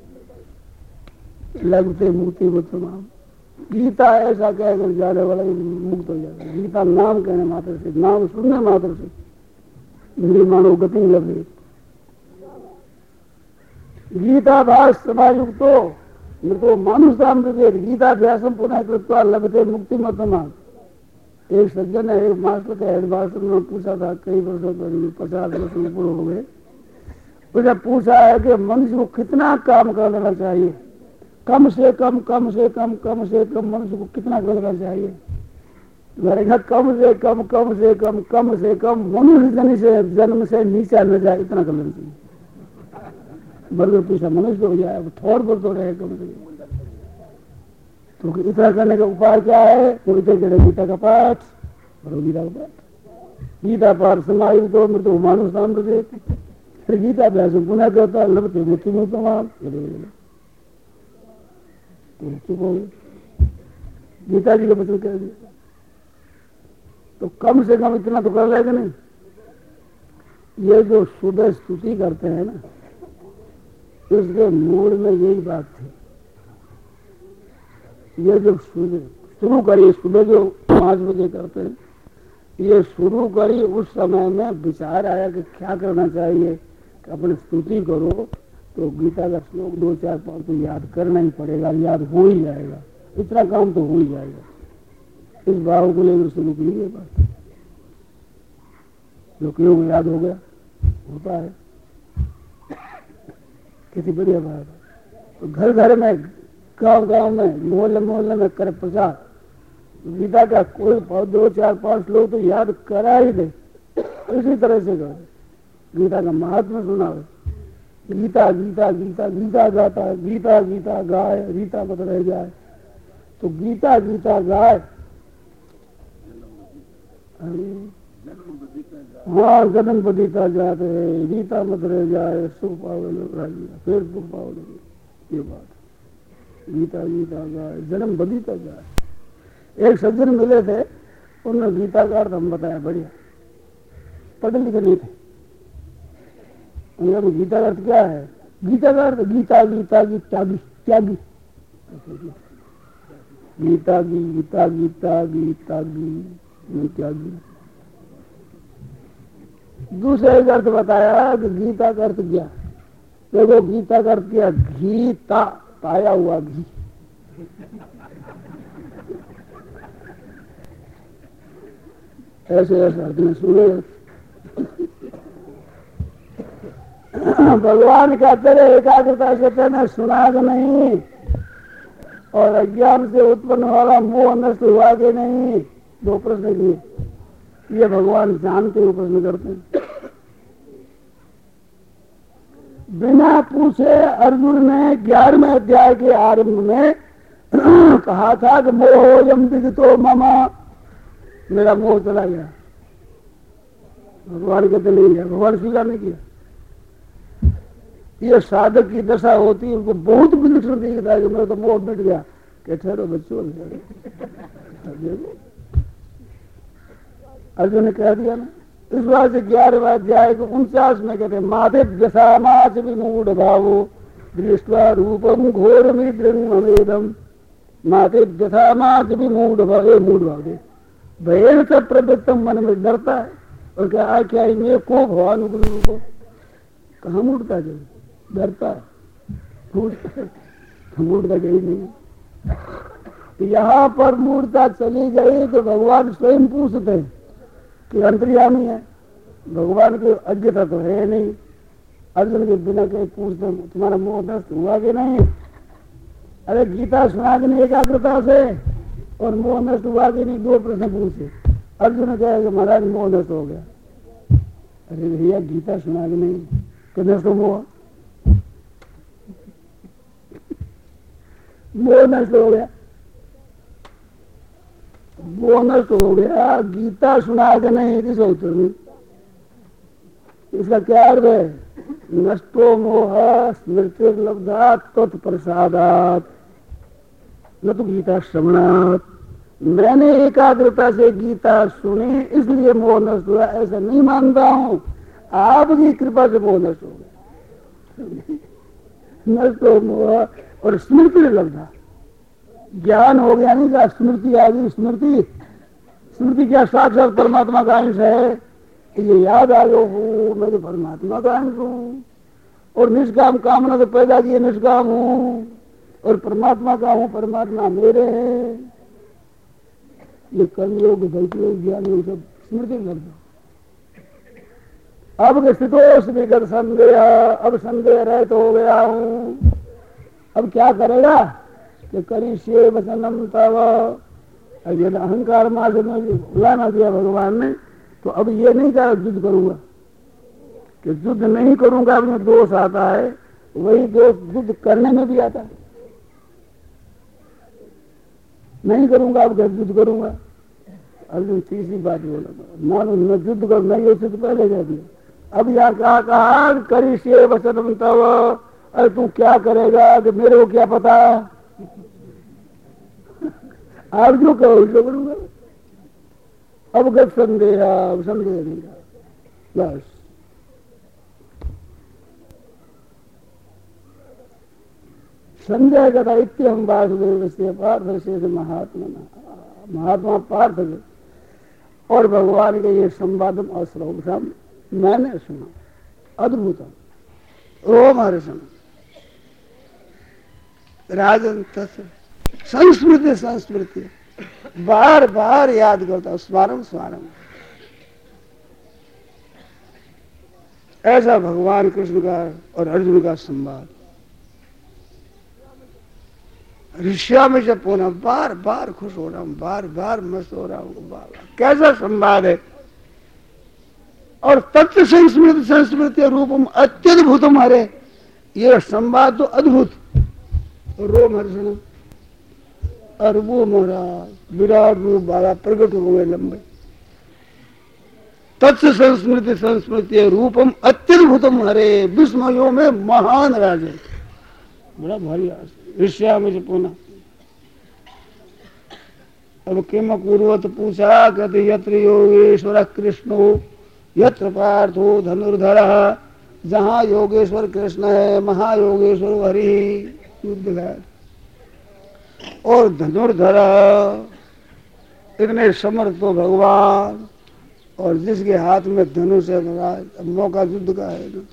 [SPEAKER 1] लगते मुक्ति तमाम। गीता ऐसा कहकर जाने वाला मुक्त हो जाता है। गीता नाम कहने मात्र से, नाम सुनने मात्र से मेरी मानो गति लगे। गीता भाष समायुक्तो मृतो मानुषामृत गीताभ्यासम पुनः कृत्वा लभते मुक्ति मतमान। एक सज्जन है, एक मास्टर का हेड मास्टर ने पूछा था कई वर्षों पहले, 50 वर्ष ऊपर हो गए, उसने पूछा है कि मनुष्य को कितना काम कर लेना चाहिए, कम से कम कम से कम कम से कम मनुष्य को कितना कर लेना चाहिए। मेरे घर कम से कम कम से कम कम से कम मनुष्य जन्म से नीचा न जाए इतना कर लेना चाहिए। बल्कि पूछा मनुष्य हो जाए, थोड़ पर तो रहे कम से कम। तो इतना करने का उपाय क्या है? तो इतने जड़े गीता का पाठ, गीता का पाठ, गीता पाठ समायु तो मृत्यु मानुष नाम तो देते, फिर गीता अभ्यास पुनः करता लभते मृत्यु में तमाम। तो चुप हो गए, गीता जी का वचन कह दिया। तो कम से कम इतना तो कर लेगा नहीं। ये जो सुबह स्तुति करते हैं ना, इसके मूल में यही बात थी। ये जो शुरू करी सुबह जो 5 बजे करते हैं, ये शुरू करी उस समय में विचार आया कि क्या करना चाहिए कि अपनी स्तुति करो तो गीता का श्लोक 2 4 5 तो याद करना ही पड़ेगा, याद हो ही जाएगा, इतना काम तो हो ही जाएगा। इस भाव को लेकर शुरू की ये बात, जो क्यों याद हो गया होता है, कितनी बढ़िया बात है। तो घर घर में, गांव गांव में, मोहल्ले मोहल्ले में कर प्रचार, गीता का कोई 2 4 5 लोग तो याद करा ही दे, इसी तरह से कर गीता का महात्मा सुनावे। गीता गीता गीता गीता गाता है, गीता गीता गाय रीता मत रह जाए। तो गीता गीता गाय, हाँ जन्म बदीता जाते है, गीता मत रह जाए, सुख पावे लोग फिर दुख पावे लोग। ये बात गीता गीता गाय, जन्म बदीता जाए। एक सज्जन मिले थे, उन्होंने गीता का अर्थ हम बताया, बढ़िया, पढ़े लिखे नहीं थे। उन्होंने गीता का अर्थ क्या है? गीता का अर्थ गीता गीता की त्यागी, त्यागी, गीता की गीता गीता गीता की त्यागी। दूसरे एक अर्थ बताया कि गीता का अर्थ क्या? देखो गीता का अर्थ क्या? घीता, पाया हुआ घी। ऐसे ऐसे अर्थ में सुने। भगवान कहते रहे एकाग्रता से कहना सुना कि नहीं, और अज्ञान से उत्पन्न वाला मोह नष्ट हुआ कि नहीं, 2 प्रश्न किए। ये भगवान जानते हुए प्रश्न करते हैं। बिना पूछे अर्जुन ने 11वें अध्याय के आरंभ में कहा था कि मोहयम विदितो ममा, मेरा मोह चला गया। भगवान कहते नहीं गया, भगवान स्वीकार नहीं किया। ये साधक की दशा होती है, उनको बहुत विलक्षण दिखता है कि मेरा तो मोह मिट गया। कि ठहरो बच्चों, अर्जुन ने कह दिया ना। इस बार से 11वें अध्याय को 49 में कहते माधे व्यसामाच विमूढ़ भावो दृष्टवा रूपम घोरमिदृंगमेदम, माधे व्यसामाच विमूढ़ भाव, मूढ़ भाव दे भयन से प्रवृत्तम, मन में डरता है और क्या क्या मैं को भगवान को कहाँ मूढ़ता जाए, डरता है, मूढ़ता गई नहीं। यहाँ पर मूढ़ता चली गई तो भगवान स्वयं पूछते हैं कि अंतर्यामी है, भगवान की अज्ञता तो है नहीं। अर्जुन के बिना कहीं पूछते तुम्हारा मोह नष्ट हुआ कि नहीं? अरे गीता सुना कि नहीं एकाग्रता से, और मोह नष्ट हुआ कि नहीं, 2 प्रश्न पूछे। अर्जुन कहे कि महाराज मोह नष्ट हो गया। अरे भैया गीता सुना कि नहीं कि नष्ट मोह, मोह नष्ट हो गया, वो नष्ट हो गया। गीता सुना के नहीं, इस उत्तर में इसका क्या अर्थ है? नष्टो मोह स्मृति लब्धा तत्प्रसादात न तो गीता श्रवणात। मैंने एकाग्रता से गीता सुनी इसलिए मोह नष्ट हुआ, ऐसा नहीं मानता हूँ। आपकी कृपा से मोह नष्ट हो गया। नष्टो मोह और स्मृति लब्धा, ज्ञान हो गया नहीं, क्या स्मृति आ गई। स्मृति, स्मृति क्या? साक्षात परमात्मा का अंश है, ये याद आ गया हूँ मैं तो परमात्मा का अंश हूँ, और निष्काम कामना से पैदा किए निष्काम हूँ, और परमात्मा का हूँ, परमात्मा मेरे है। ये कर्म योग, भक्ति योग, ज्ञान योग सब स्मृति कर दो। अब स्थितोष विगत संदेह, अब संदेह रहित हो गया हूँ। अब क्या करेगा कि करिष्ये वचनम तव। अब यदि अहंकार मार्ग में बुलाना दिया भगवान ने, तो अब ये नहीं कहा युद्ध करूंगा, कि युद्ध नहीं करूंगा अब में दोष आता है, वही दोष युद्ध करने में भी आता है। नहीं करूंगा अब युद्ध करूंगा। अर्जुन तीसरी बात बोला, मानो न युद्ध कर नहीं हो तो पहले कह दिया। अब यहाँ कहा करिष्ये वचनम तव। अरे तू क्या करेगा कि मेरे को क्या पता, आप जो कहो जो करूंगा। अवगत संदेह, अब संदेह नहीं रहा बस। संजय कथा इत्यहम वासुदेव से पार्थ से महात्मा, महात्मा पार्थ के और भगवान के ये संवादम और श्रवण मैंने सुना, अद्भुतम रोमहर्षण। राजन तत्व संस्मृति संस्मृति बार बार याद करता, स्मारम स्मारम। ऐसा भगवान कृष्ण का और अर्जुन का संवाद ऋषिया में जब होना, बार बार खुश हो रहा हूं, बार बार मस्त हो रहा हूं। बाबा कैसा संवाद है। और तत्व संस्मृति संस्मृति रूपम अत्यद्भुतम। हरे ये संवाद तो अद्भुत। रोमहर्षण, और वो महाराज विराट रूप वाला प्रकट हो गए लंबे। तत्व संस्मृति संस्मृति रूपम अत्यद्भुतम। हरे विस्मयों में महान राज है, बड़ा भारी राज। ऋषिया में पुनः अब किम कुर्वत पूछा, कहते यत्र योगेश्वर कृष्णो यत्र पार्थो धनुर्धर। जहाँ योगेश्वर कृष्ण है, महायोगेश्वर हरि युद्ध है। और धनुर्धर इतने समर्थ तो भगवान, और जिसके हाथ में धनुष है महाराज, मौका युद्ध का है ना।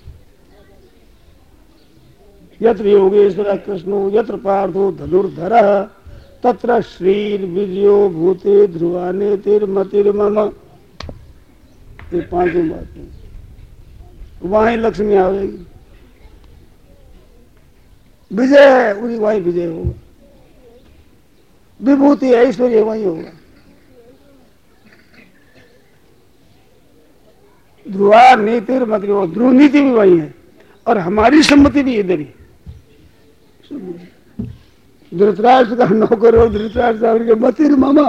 [SPEAKER 1] यत्र योगेश्वर कृष्णो यत्र पार्थो धनुर्धर तत्र श्रीर विजयो भूते ध्रुवाने तिर्मतिर्मम। ये पांचों बातें वहीं लक्ष्मी आवेगी, विजय उसी वहीं विजय होगा, विभूति ऐश्वर्य वहीं होगा। ध्रुवा नीतिर मत, ध्रुव नीति भी वही है और हमारी सम्मति भी इधर ही। धृतराष्ट्र का नौकर और धृतराष्ट्र मतिर मामा,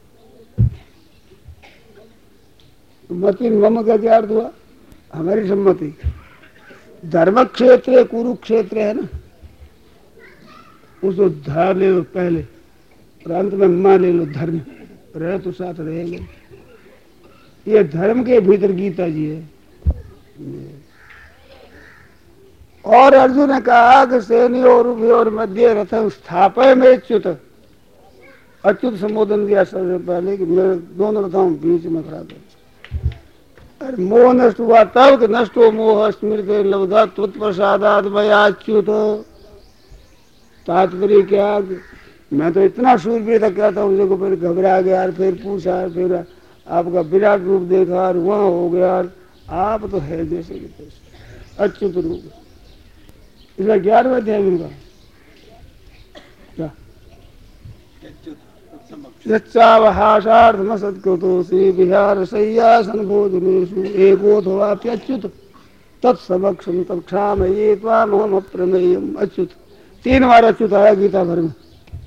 [SPEAKER 1] मतिर मामा का क्या अर्थ हुआ? हमारी सम्मति। धर्म क्षेत्र कुरुक्षेत्र है ना, उसको धार ले लो पहले और अंत में मां ले लो धर्म, रहे तो साथ रहेंगे। ये धर्म के भीतर गीता जी है। और अर्जुन ने कहा कि सेनी और मध्य रथ स्थापय में च्युत, अच्युत संबोधन दिया सबसे पहले कि मेरे दोनों रथों बीच में खड़ा कर। अरे मोह नष्ट हुआ तब कि नष्ट हो मोह स्मृति लब्धा त्वत्प्रसादात् मया अच्युत। तात्पर्य क्या, मैं तो इतना शूरवीर तक कहता हूँ, देखो फिर घबरा गया, फिर पूछा, फिर आपका विराट रूप देखा और वहां हो गया। आप तो है जैसे कि तैसे अच्युत रूप। इसका 11वां अध्याय उनका सत्कृतोषि विहार शय्यासन भोजनेषु एकोऽथवाप्यच्युत तत्समक्षम तत्क्षामये त्वामहम अप्रमेयम्। अच्युत 3 बार अच्युत आया गीता भर में।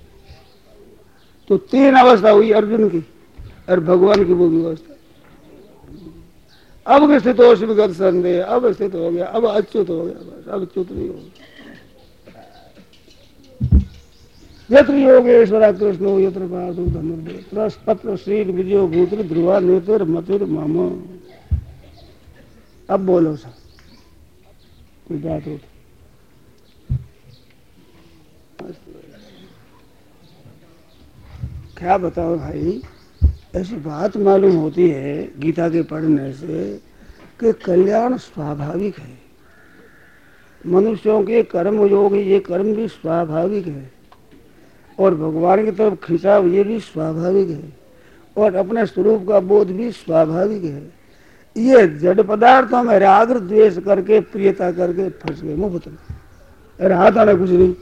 [SPEAKER 1] तो 3 अवस्था हुई अर्जुन की और भगवान की वो व्यवस्था। अब स्थित हो विगत संदेह, अब स्थित हो गया, अब अच्युत हो गया, बस अब अच्युत नहीं हो गया। यत्र योगेश्वर कृष्णो यत्र पार्थो धनुर्धर पत्र श्री विजयो भूत्र ध्रुवा नेतिर मतिर मम। अब बोलो सर, कोई बात हो क्या बताओ भाई। ऐसी बात मालूम होती है गीता के पढ़ने से कि कल्याण स्वाभाविक है। मनुष्यों के कर्म योग, ये कर्म भी स्वाभाविक है और भगवान की तरफ खिंचाव ये भी स्वाभाविक है। और अपने स्वरूप का बोध भी स्वाभाविक है। ये जड़ पदार्थों में राग द्वेष करके प्रियता करके फंस गए मुफ्त में, रहा था ना कुछ नहीं।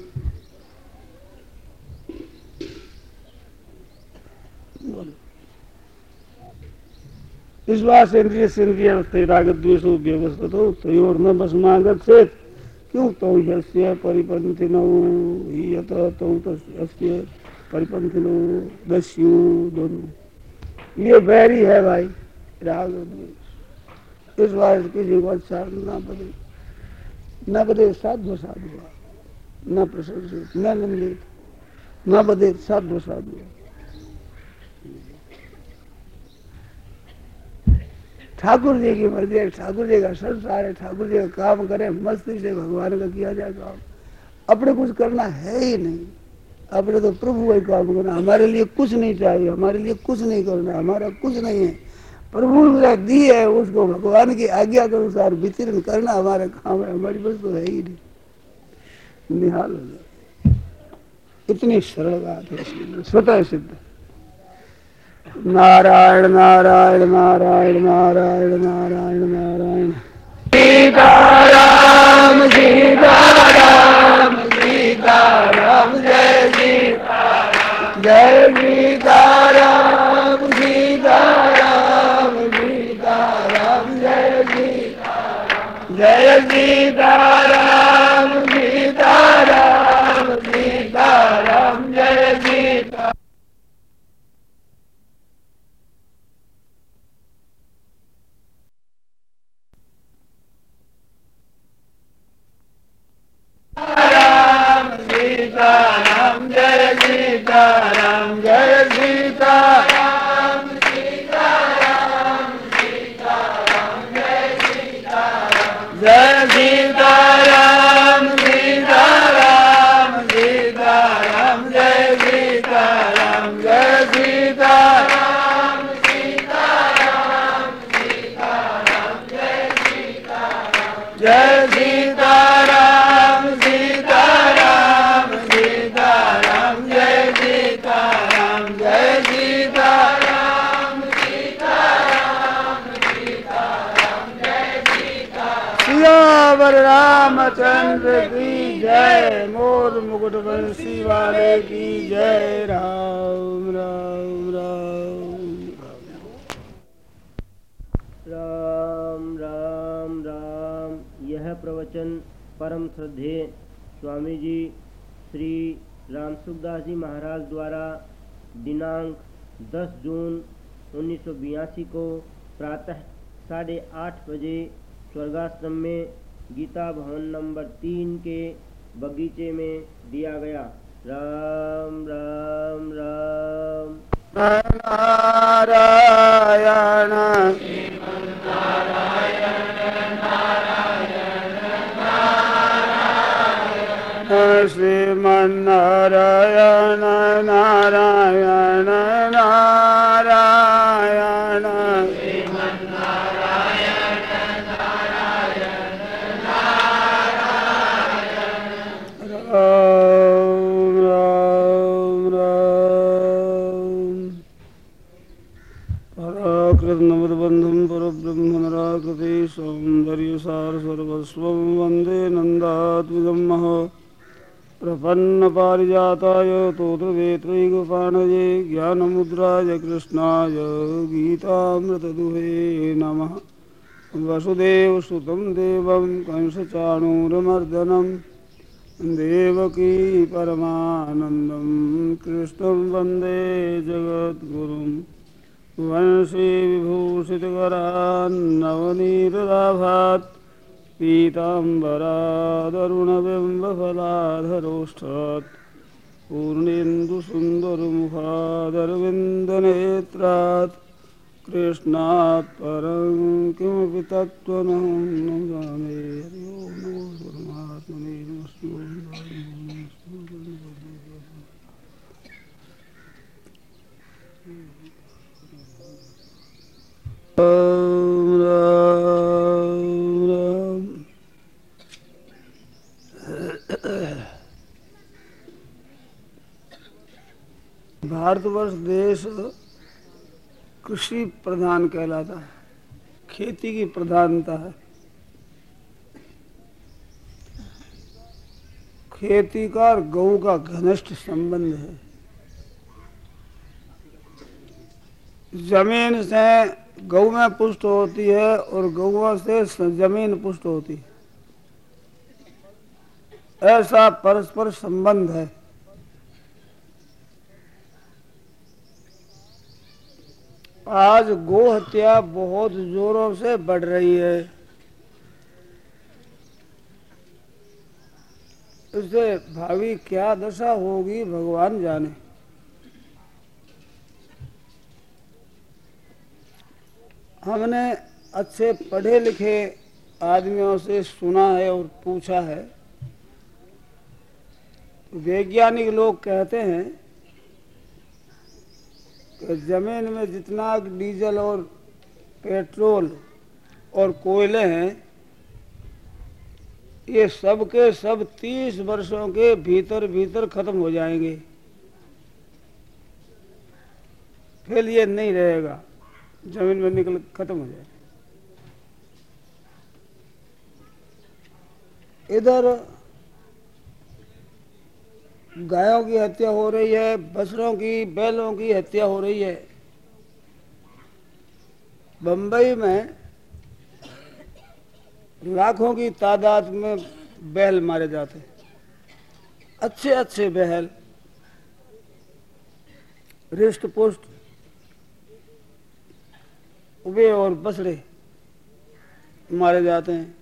[SPEAKER 1] इस बात से इंद्रिय राग द्वेष व्यवस्थित हो तयोर न बस मांगत से क्यों तो यस्य परिपंथिनो ही यत तो तस्य परिपंथिनो दस्यु दोनों ये बैरी है भाई, राग और द्वेष। इस बात किसी को अच्छा न बदे साधु साधु न प्रशंसित न निंदित न बदे साधु साधु। ठाकुर जी की मर्जी है, ठाकुर जी का संसार है, ठाकुर जी का काम करे मस्ती से भगवान का किया जाए काम। अपने कुछ करना है ही नहीं, अपने तो प्रभु वही काम करना। हमारे लिए कुछ नहीं चाहिए, हमारे लिए कुछ नहीं करना, हमारा कुछ नहीं है। प्रभु ने दी है उसको भगवान की आज्ञा के अनुसार वितरण करना हमारा काम है। हमारी बस तो है ही नहीं, निहाल हो जाए। इतनी सरल बात है, स्वतः सिद्ध। नारायण नारायण नारायण नारायण नारायण नारायण सीताराम सीताराम सीताराम जय सीताराम जय सीताराम सीताराम सीताराम जय सीताराम जय सीताराम सीताराम सीताराम जय सीताराम। सीताराम जय सीताराम जय सीताराम सीताराम सीताराम जय सीताराम जय सीताराम सीताराम सीताराम जय सीताराम जय सीताराम सीताराम सीताराम जय सीताराम जय सीताराम सीताराम सीताराम जय सीताराम जय सीताराम सीताराम सीताराम जय सीताराम। सियावर रामचंद्र की जय, मोर मुकुट बंसी वाले की जय। राम राम राम
[SPEAKER 2] राम राम राम। यह प्रवचन परम श्रद्धेय स्वामी जी श्री राम सुखदास जी महाराज द्वारा दिनांक 10 जून 1982 को प्रातः 8:30 बजे स्वर्गाश्रम में गीता भवन नंबर 3 के बगीचे में दिया गया। राम राम राम।
[SPEAKER 1] नारायण श्रीमन नारायण नारायण नारायण श्रीमन नारायण नारायण नारायण। राम राम राम। पराकृत नवद्बन्धं परब्रह्म नराकृति सौन्दर्य सार सर्वस्वं वन्दे नन्दात्मजं महो प्रपन्न पारिजाताय तोत्रवेत्रैकपाणये ज्ञानमुद्राय कृष्णाय गीतामृतदुहे नमः। वसुदेवसुतं देवं कंसचाणूरमर्दनं देवकी परमानन्दं कृष्णं वन्दे जगद्गुरुं। वंशी विभूषितकरान्नवनीतदाभात् पीताम्बरादरुणबिम्बफलाधरोष्ठात् पूर्णेन्दुसुन्दरमुखादरविन्दनेत्रात् कृष्णात् परं किमपि तत्त्वमहं न जाने। हरि ओं नमो परमात्मने राम राम। भारतवर्ष देश कृषि प्रधान कहलाता है, खेती की प्रधानता है। खेती का और गऊ का घनिष्ठ संबंध है। जमीन से गऊ में पुष्ट होती है और गऊ से जमीन पुष्ट होती है, ऐसा परस्पर संबंध है। आज गो हत्या बहुत जोरों से बढ़ रही है। इससे भावी क्या दशा होगी भगवान जाने। हमने अच्छे पढ़े लिखे आदमियों से सुना है और पूछा है, वैज्ञानिक लोग कहते हैं कि जमीन में जितना डीजल और पेट्रोल और कोयले हैं, ये सब के सब 30 वर्षों के भीतर भीतर खत्म हो जाएंगे, फिर ये नहीं रहेगा, जमीन में निकल खत्म हो जाएगा। इधर गायों की हत्या हो रही है, बछड़ों की, बैलों की हत्या हो रही है। बंबई में लाखों की तादाद में बैल मारे जाते हैं, अच्छे अच्छे बैल, रिष्ट पुष्ट वे और बछड़े मारे जाते हैं।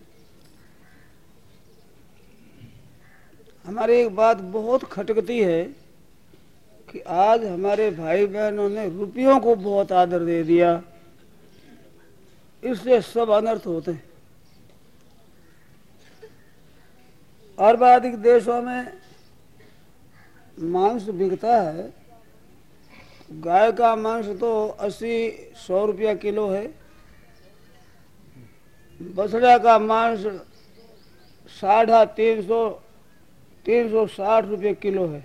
[SPEAKER 1] हमारी एक बात बहुत खटकती है कि आज हमारे भाई बहनों ने रुपयों को बहुत आदर दे दिया, इससे सब अनर्थ होते हैं। आयुर्वेदिक देशों में मांस बिकता है, गाय का मांस तो 80-100 रुपया किलो है, बछड़ा का मांस 360 रुपये किलो है।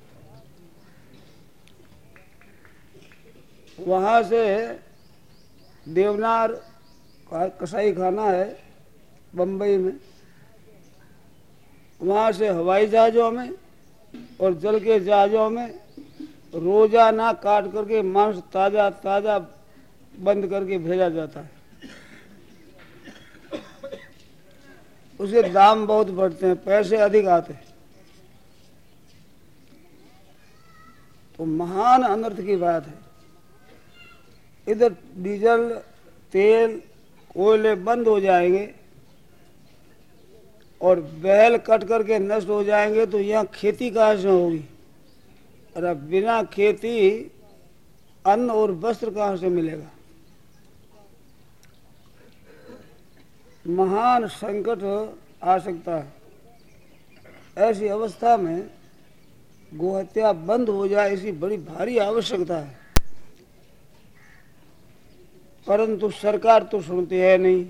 [SPEAKER 1] वहाँ से देवनार कसाई खाना है बम्बई में, वहाँ से हवाई जहाज़ों में और जल के जहाज़ों में रोजाना काट करके मांस ताज़ा ताज़ा बंद करके भेजा जाता है। उसके दाम बहुत बढ़ते हैं, पैसे अधिक आते हैं। तो महान अनर्थ की बात है। इधर डीजल, तेल, कोयले बंद हो जाएंगे और बैल कट करके नष्ट हो जाएंगे, तो यहाँ खेती कहाँ से होगी? अरे बिना खेती अन्न और वस्त्र कहाँ से मिलेगा? महान संकट आ सकता है। ऐसी अवस्था में गोहत्या बंद हो जाए, इसी बड़ी भारी आवश्यकता है। परंतु सरकार तो सुनती है नहीं,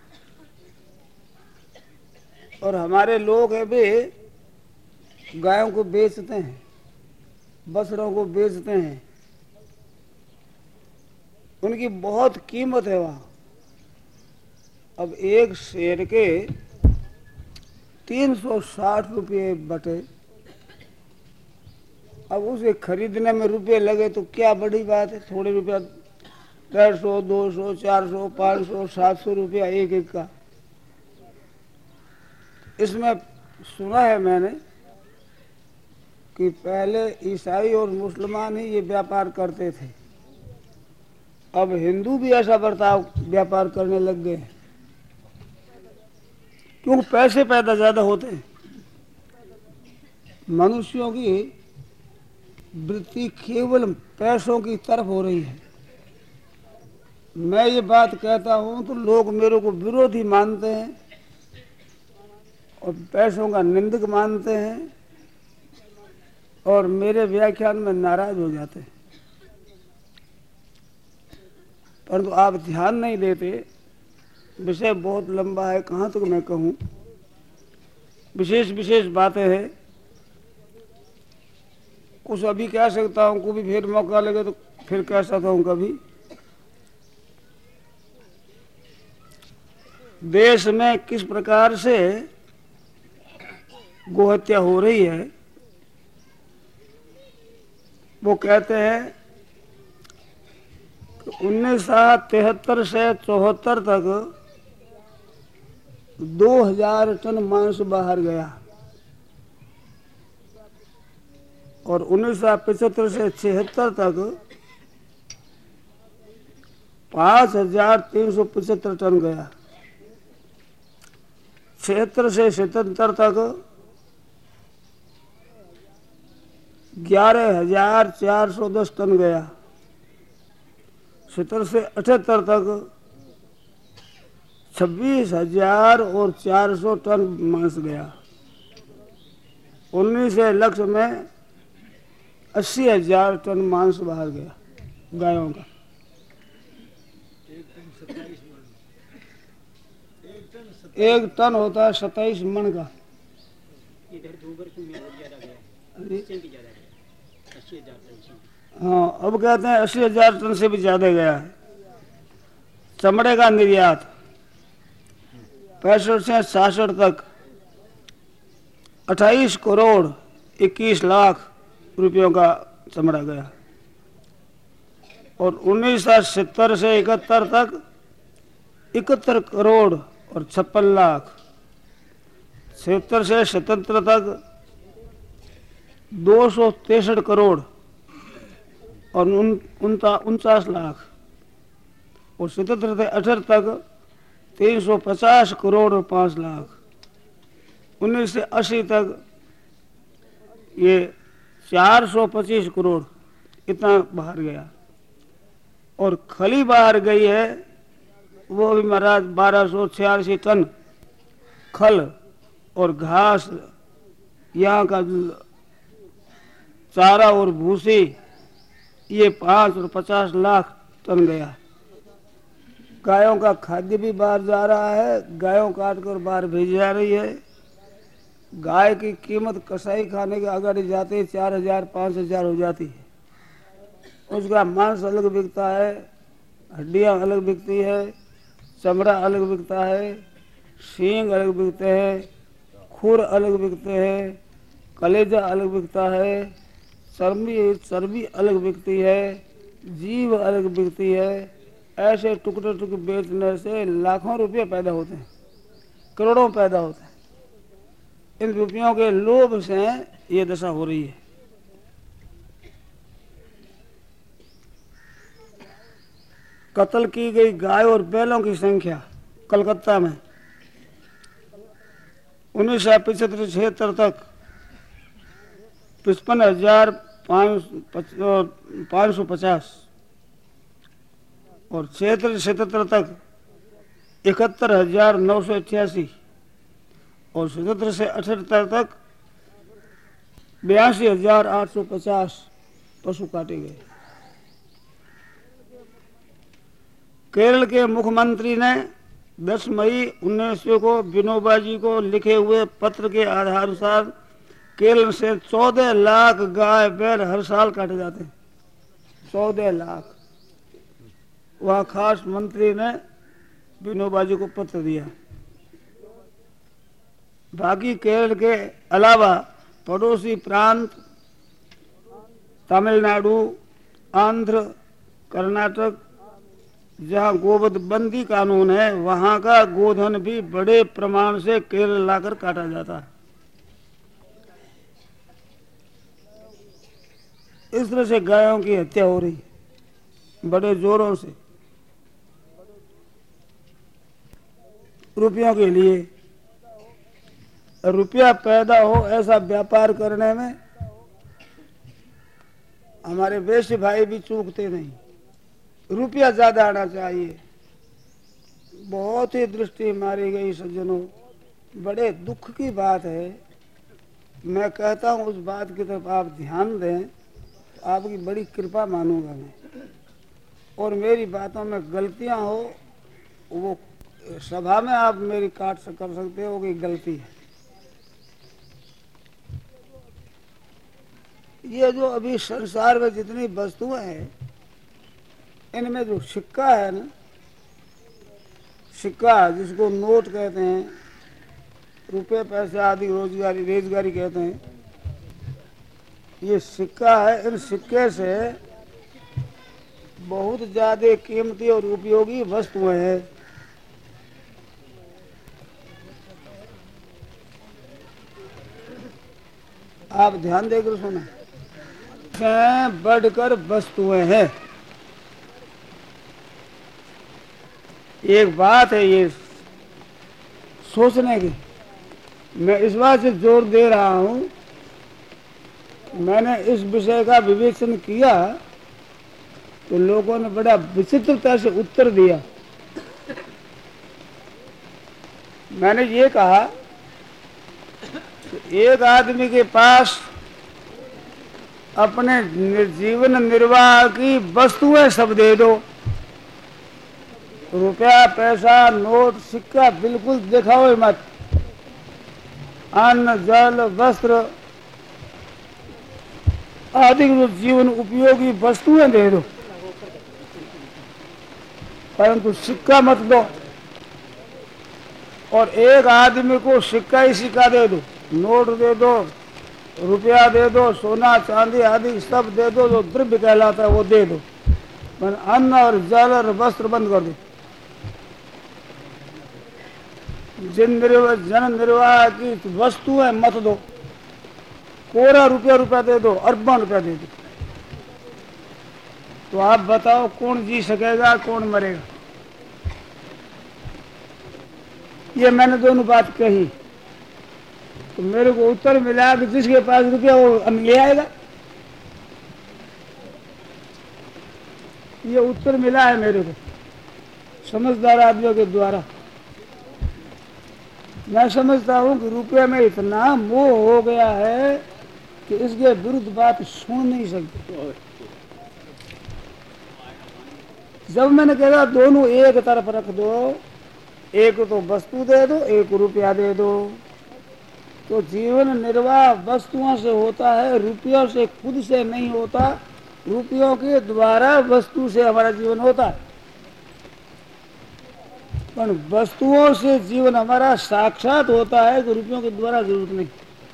[SPEAKER 1] और हमारे लोग है भी गायों को बेचते हैं, बछड़ों को बेचते हैं, उनकी बहुत कीमत है वहाँ। अब एक शेर के 360 रुपये बटे, अब उसे खरीदने में रुपये लगे तो क्या बड़ी बात है? थोड़े रुपया 150, 200, 400, 500, 700 रुपया एक एक का। इसमें सुना है मैंने कि पहले ईसाई और मुसलमान ही ये व्यापार करते थे, अब हिंदू भी ऐसा बर्ताव व्यापार करने लग गए, क्योंकि पैसे पैदा ज्यादा होते हैं। मनुष्यों की वृत्ति केवल पैसों की तरफ हो रही है। मैं ये बात कहता हूं तो लोग मेरे को विरोधी मानते हैं और पैसों का निंदक मानते हैं और मेरे व्याख्यान में नाराज हो जाते हैं। परंतु आप ध्यान नहीं देते। विषय बहुत लंबा है, कहाँ तक मैं कहूँ। विशेष विशेष बातें हैं, कुछ अभी कह सकता हूँ, कभी फिर मौका लगे तो फिर कह सकता हूँ कभी। देश में किस प्रकार से गोहत्या हो रही है, वो कहते हैं 1973 से 74 तक 2000 टन मांस बाहर गया और 1975 से 76 तक 5375 टन गया। 76 से 77 तक 11410 टन गया। 77 से 78 तक 26,400 टन मांस गया। 19 से लक्ष्य में 80,000 टन मांस बाहर गया गायों का। एक टन होता है 27 मन का।
[SPEAKER 2] इधर 2 वर्ष में ज्यादा गया,
[SPEAKER 1] हाँ, अब कहते हैं 80,000 टन से भी ज्यादा गया है। चमड़े का निर्यात 65 से 66 तक 28 करोड़ 21 लाख रुपयों का चमड़ा गया और 1970 से 71 तक 71 करोड़ और 56 लाख। 76 से 77 तक 263 करोड़ और 49 लाख और 77 से 78 तक 350 करोड़ और 5 लाख। 19 से 80 तक ये 425 करोड़ इतना बाहर गया और खली बाहर गई है वो भी महाराज 1286 टन खल और घास, यहाँ का चारा और भूसी, ये 5 और 50 लाख टन गया। गायों का खाद्य भी बाहर जा रहा है, गायों काट कर बाहर भेजी जा रही है। गाय की कीमत कसाई खाने के आगे जाते ही 4,000-5,000 हो जाती है। उसका मांस अलग बिकता है, हड्डियां अलग बिकती है, चमड़ा अलग बिकता है, सींग अलग बिकते हैं, खुर अलग बिकते हैं, कलेजा अलग बिकता है, चर्बी अलग बिकती है, जीभ अलग बिकती है। ऐसे टुकड़े टुकड़े बेचने से लाखों रुपए पैदा होते हैं, करोड़ों पैदा होते हैं। इन रुपयों के लोभ से ये दशा हो रही है। कत्ल की गई गाय और बैलों की संख्या कलकत्ता में 1975-76 तक 55,550 और 76-77 तक 71,988 और 77 से 78 तक 82,850 पशु काटे गए। केरल के मुख्यमंत्री ने 10 मई 1900 को विनोबा जी को लिखे हुए पत्र के आधारानुसार केरल से 14 लाख गाय बैल हर साल काटे जाते हैं। 14 लाख। वहाँ खास मंत्री ने विनोबा जी को पत्र दिया। बाकी केरल के अलावा पड़ोसी प्रांत तमिलनाडु, आंध्र, कर्नाटक, जहाँ गोवध बंदी कानून है, वहाँ का गोधन भी बड़े प्रमाण से केरल लाकर काटा जाता है। इस तरह से गायों की हत्या हो रही है बड़े जोरों से, रुपयों के लिए। रुपया पैदा हो ऐसा व्यापार करने में हमारे वैश्य भाई भी चूकते नहीं। रुपया ज्यादा आना चाहिए। बहुत ही दृष्टि मारी गई सज्जनों, बड़े दुख की बात है। मैं कहता हूँ उस बात की तरफ आप ध्यान दें, आपकी बड़ी कृपा मानूंगा मैं। और मेरी बातों में गलतियां हो वो सभा में आप मेरी काट कर सकते हो कि गलती है। ये जो अभी संसार में जितनी वस्तुएं हैं, इनमें जो सिक्का है ना, सिक्का जिसको नोट कहते हैं, रुपए पैसे आदि रोजगारी कहते हैं, ये सिक्का है। इन सिक्के से बहुत ज्यादा कीमती और उपयोगी वस्तुएं हैं। आप ध्यान देकर सुना, बढ़कर वस्तुएं हैं। एक बात है ये सोचने की, मैं इस बात से जोर दे रहा हूं, मैंने इस विषय का विवेचन किया तो लोगों ने बड़ा विचित्रता से उत्तर दिया। मैंने ये कहा कि एक आदमी के पास अपने जीवन निर्वाह की वस्तुएं सब दे दो, रुपया पैसा नोट सिक्का बिल्कुल दिखाओ मत, अन्न जल वस्त्र आदि जो जीवन उपयोगी वस्तुएं दे दो, परंतु सिक्का मत दो। और एक आदमी को सिक्का ही सिक्का दे दो, नोट दे दो, रुपया दे दो, सोना चांदी आदि सब दे दो, जो द्रव्य कहलाता है वो दे दो, पर अन्न और जल और वस्त्र बंद कर दो। जन निर्वाह की वस्तुएं मत दो, कोरा रुपया दे दो, अरबों रुपया दे दो। तो आप बताओ कौन जी सकेगा, कौन मरेगा? ये मैंने दोनों बात कही तो मेरे को उत्तर मिला कि जिसके पास रुपया वो ले आएगा। ये उत्तर मिला है मेरे को समझदार आदमियों के द्वारा। मैं समझता हूं कि रुपये में इतना मोह हो गया है कि इसके विरुद्ध बात सुन नहीं सकते। जब मैंने कहा दोनों एक तरफ रख दो, एक तो वस्तु दे दो, एक रुपया दे दो, तो जीवन निर्वाह वस्तुओं से होता है, रुपयों से खुद से नहीं होता। रुपयों के द्वारा वस्तु से हमारा जीवन होता है, पर वस्तुओं से जीवन हमारा साक्षात होता है कि रुपयों के द्वारा जरूरत नहीं।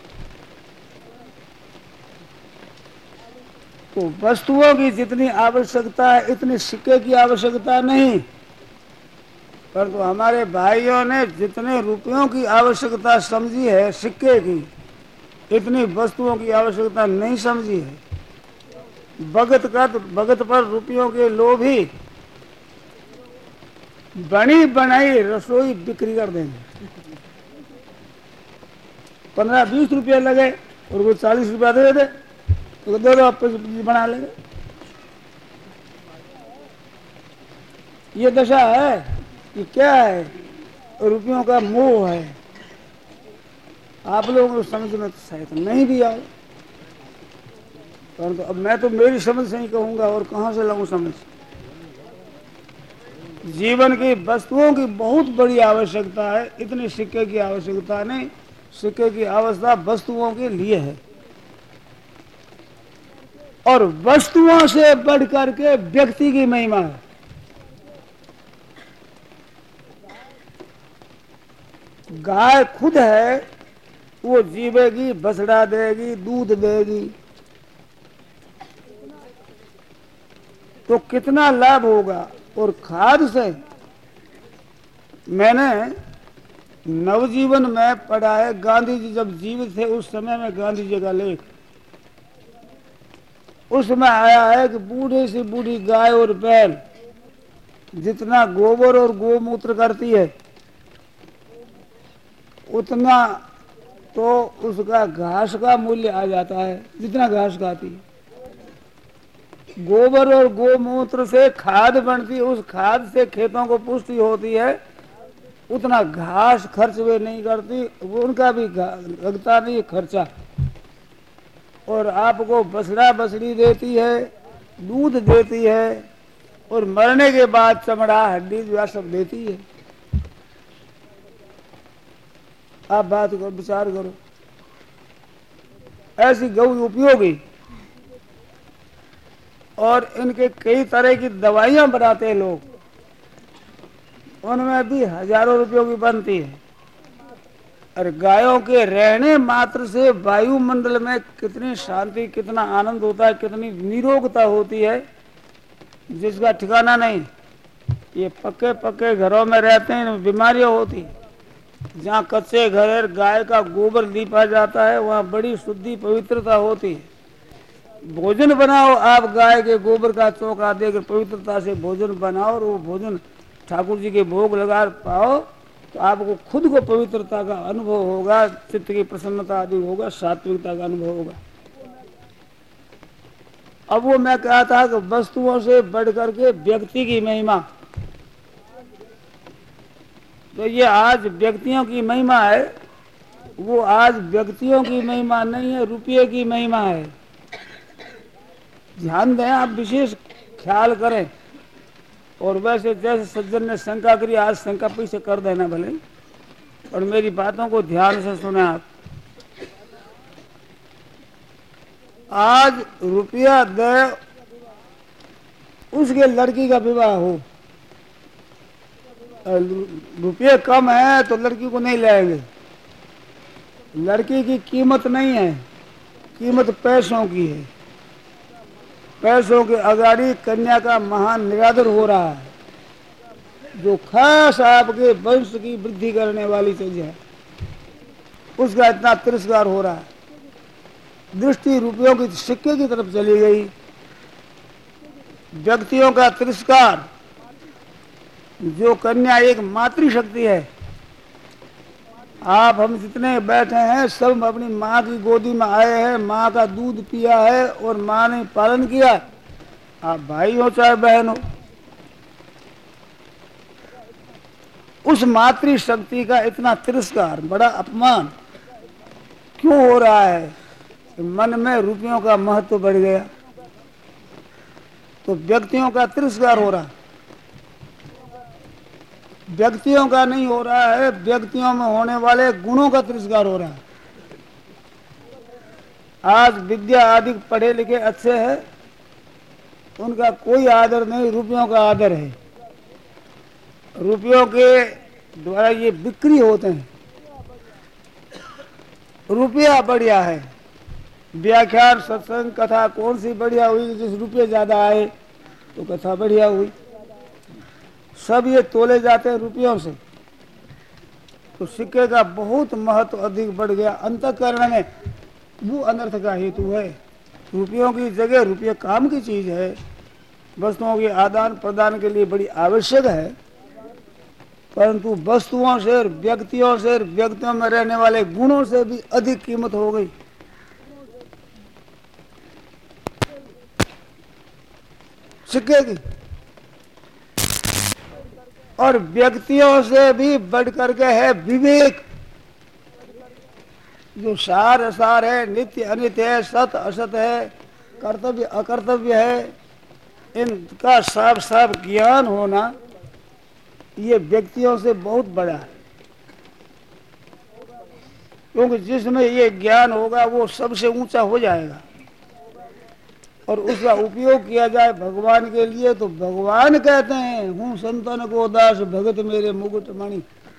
[SPEAKER 1] तो वस्तुओं की जितनी आवश्यकता है इतनी सिक्के की आवश्यकता नहीं, परंतु हमारे भाइयों ने जितने रुपयों की आवश्यकता समझी है सिक्के की, इतनी वस्तुओं की आवश्यकता नहीं समझी है। भगत पर रुपयों के लोभी बनी बनाई रसोई बिक्री कर देंगे। 15-20 रुपये लगे और वो 40 रुपया दे दे तो दे दो, आप बना लेंगे। ये दशा है, ये क्या है? रुपयों का मोह है। आप लोगों को समझ में तो शायद नहीं भी आओ, परंतु अब मैं तो मेरी समझ से ही कहूंगा और कहां से लाऊं समझ। जीवन की वस्तुओं की बहुत बड़ी आवश्यकता है, इतनी सिक्के की आवश्यकता नहीं। सिक्के की आवश्यकता वस्तुओं के लिए है, और वस्तुओं से बढ़ करके व्यक्ति की महिमा है। गाय खुद है, वो जीवेगी, बछड़ा देगी, दूध देगी, तो कितना लाभ होगा। और खाद से मैंने नवजीवन में पढ़ा है, गांधी जी जब जीवित थे उस समय में गांधी जी का लेख, उसमें आया है कि बूढ़े से बूढ़ी गाय और बैल जितना गोबर और गोमूत्र करती है उतना तो उसका घास का मूल्य आ जाता है, जितना घास खाती है। गोबर और गोमूत्र से खाद बनती है, उस खाद से खेतों को पुष्टि होती है, उतना घास खर्च वे नहीं करती, वो उनका भी लगता नहीं खर्चा। और आपको बछड़ा बछड़ी देती है, दूध देती है, और मरने के बाद चमड़ा हड्डी जो सब देती है। आप बात करो, विचार करो। ऐसी गौ उपयोगी, और इनके कई तरह की दवाइयां बनाते हैं लोग, उनमें भी हजारों रुपयों की बनती है। और गायों के रहने मात्र से वायुमंडल में कितनी शांति, कितना आनंद होता है, कितनी निरोगता होती है, जिसका ठिकाना नहीं। ये पक्के पक्के घरों में रहते हैं, बीमारियां होती हैं। जहाँ कच्चे घर है, गाय का गोबर लीपा जाता है, वहाँ बड़ी शुद्धि पवित्रता होती है। भोजन बनाओ, आप गाय के गोबर का चौका देकर पवित्रता से भोजन बनाओ, और वो भोजन ठाकुर जी के भोग लगा पाओ, तो आपको खुद को पवित्रता का अनुभव होगा, चित्त की प्रसन्नता आदि होगा, सात्विकता का अनुभव होगा। अब वो मैं कहा था कि वस्तुओं से बढ़ करके व्यक्ति की महिमा, तो ये आज व्यक्तियों की महिमा है, वो आज व्यक्तियों की महिमा नहीं है, रुपये की महिमा है। ध्यान दें, आप विशेष ख्याल करें। और वैसे जैसे सज्जन ने शंका करी, आज शंका पीछे कर देना भले, और मेरी बातों को ध्यान से सुने आप। आज रुपया दे, उसके लड़की का विवाह हो, रुपये कम है तो लड़की को नहीं लाएंगे। लड़की की कीमत नहीं है, कीमत पैसों की है। पैसों के अगाड़ी कन्या का महान निरादर हो रहा है, जो खास आपके वंश की वृद्धि करने वाली चीज है, उसका इतना तिरस्कार हो रहा है। दृष्टि रुपयों की, सिक्के की तरफ चली गई। व्यक्तियों का तिरस्कार। जो कन्या एक मातृशक्ति है, आप हम जितने बैठे हैं सब अपनी माँ की गोदी में आए हैं, माँ का दूध पिया है और माँ ने पालन किया। आप भाई हो चाहे बहन हो, उस मातृशक्ति का इतना तिरस्कार, बड़ा अपमान क्यों हो रहा है? मन में रुपयों का महत्व बढ़ गया, तो व्यक्तियों का तिरस्कार हो रहा। व्यक्तियों का नहीं हो रहा है, व्यक्तियों में होने वाले गुणों का तिरस्कार हो रहा है। आज विद्या आदि पढ़े लिखे अच्छे हैं, उनका कोई आदर नहीं, रुपयों का आदर है। रुपयों के द्वारा ये बिक्री होते हैं। रुपया बढ़िया है, व्याख्यान सत्संग कथा कौन सी बढ़िया हुई? जिस रुपये ज्यादा आए तो कथा बढ़िया हुई। सब ये तोले जाते हैं रुपयों से, तो सिक्के का बहुत महत्व अधिक बढ़ गया। अंतःकरण में वो अनर्थ का हेतु है। रुपयों की जगह, रुपये काम की चीज है, वस्तुओं के आदान प्रदान के लिए बड़ी आवश्यक है, परंतु वस्तुओं से और व्यक्तियों से, व्यक्तियों में रहने वाले गुणों से भी अधिक कीमत हो गई। सिक्के की। और व्यक्तियों से भी बढ़ करके है विवेक। जो सार असार है, नित्य अनित्य है, सत असत है, कर्तव्य अकर्तव्य है, इनका साफ साफ ज्ञान होना, ये व्यक्तियों से बहुत बड़ा है। क्योंकि जिसमें ये ज्ञान होगा वो सबसे ऊंचा हो जाएगा, और उसका उपयोग किया जाए भगवान के लिए, तो भगवान कहते हैं, हूँ संतन को दास भगत मेरे मुकुट मणि।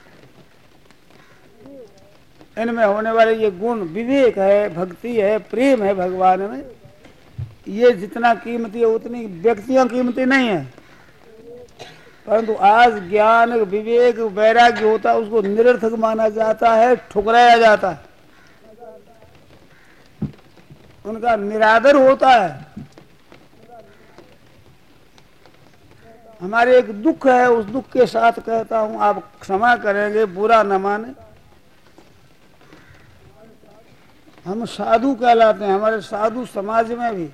[SPEAKER 1] इनमें होने वाले ये गुण, विवेक है, भक्ति है, प्रेम है भगवान में, ये जितना कीमती है उतनी व्यक्तियां कीमती नहीं है। परंतु आज ज्ञान, विवेक, वैराग्य होता है, उसको निरर्थक माना जाता है, ठुकराया जाता है, उनका निरादर होता है। हमारे एक दुख है, उस दुख के साथ कहता हूं, आप क्षमा करेंगे, बुरा न माने। हम साधु कहलाते हैं, हमारे साधु समाज में भी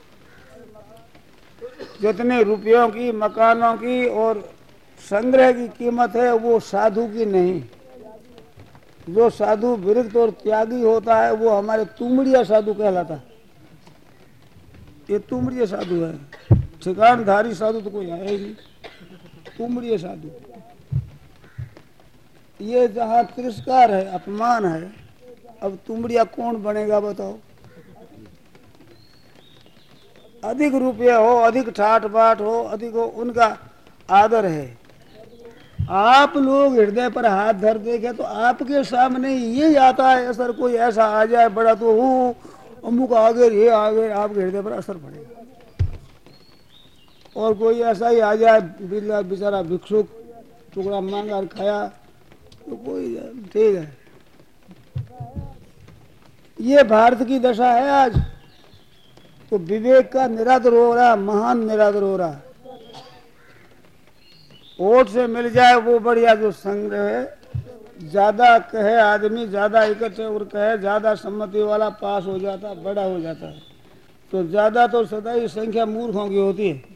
[SPEAKER 1] जितने रुपयों की, मकानों की और संग्रह की कीमत है, वो साधु की नहीं। जो साधु विरक्त और त्यागी होता है, वो हमारे तुमड़िया साधु कहलाता है। ये तुमड़िया साधु है, ठिकानधारी साधु तो कोई है ही नहीं, तुमड़िया साधु। ये जहाँ तिरस्कार है, अपमान है, अब तुमड़िया कौन बनेगा बताओ? अधिक रुपये हो, अधिक ठाट बाट हो, अधिक हो, उनका आदर है। आप लोग हृदय पर हाथ धर देखे तो आपके सामने ये आता है असर। कोई ऐसा आ जाए बड़ा तो वो अमुक आगे ये आगे आपके हृदय पर असर पड़ेगा। और कोई ऐसा ही आ जाए बेचारा भिक्षुक टुकड़ा मांगा और खाया तो कोई ठीक है। ये भारत की दशा है आज। तो विवेक का निरादर हो रहा, महान निरादर हो रहा। वोट से मिल जाए वो बढ़िया जो संग्रह है। ज्यादा कहे आदमी, ज्यादा इकट्ठे और कहे, ज्यादा सम्मति वाला पास हो जाता, बड़ा हो जाता है। तो ज्यादा तो सदा ही संख्या मूर्खों की होती है।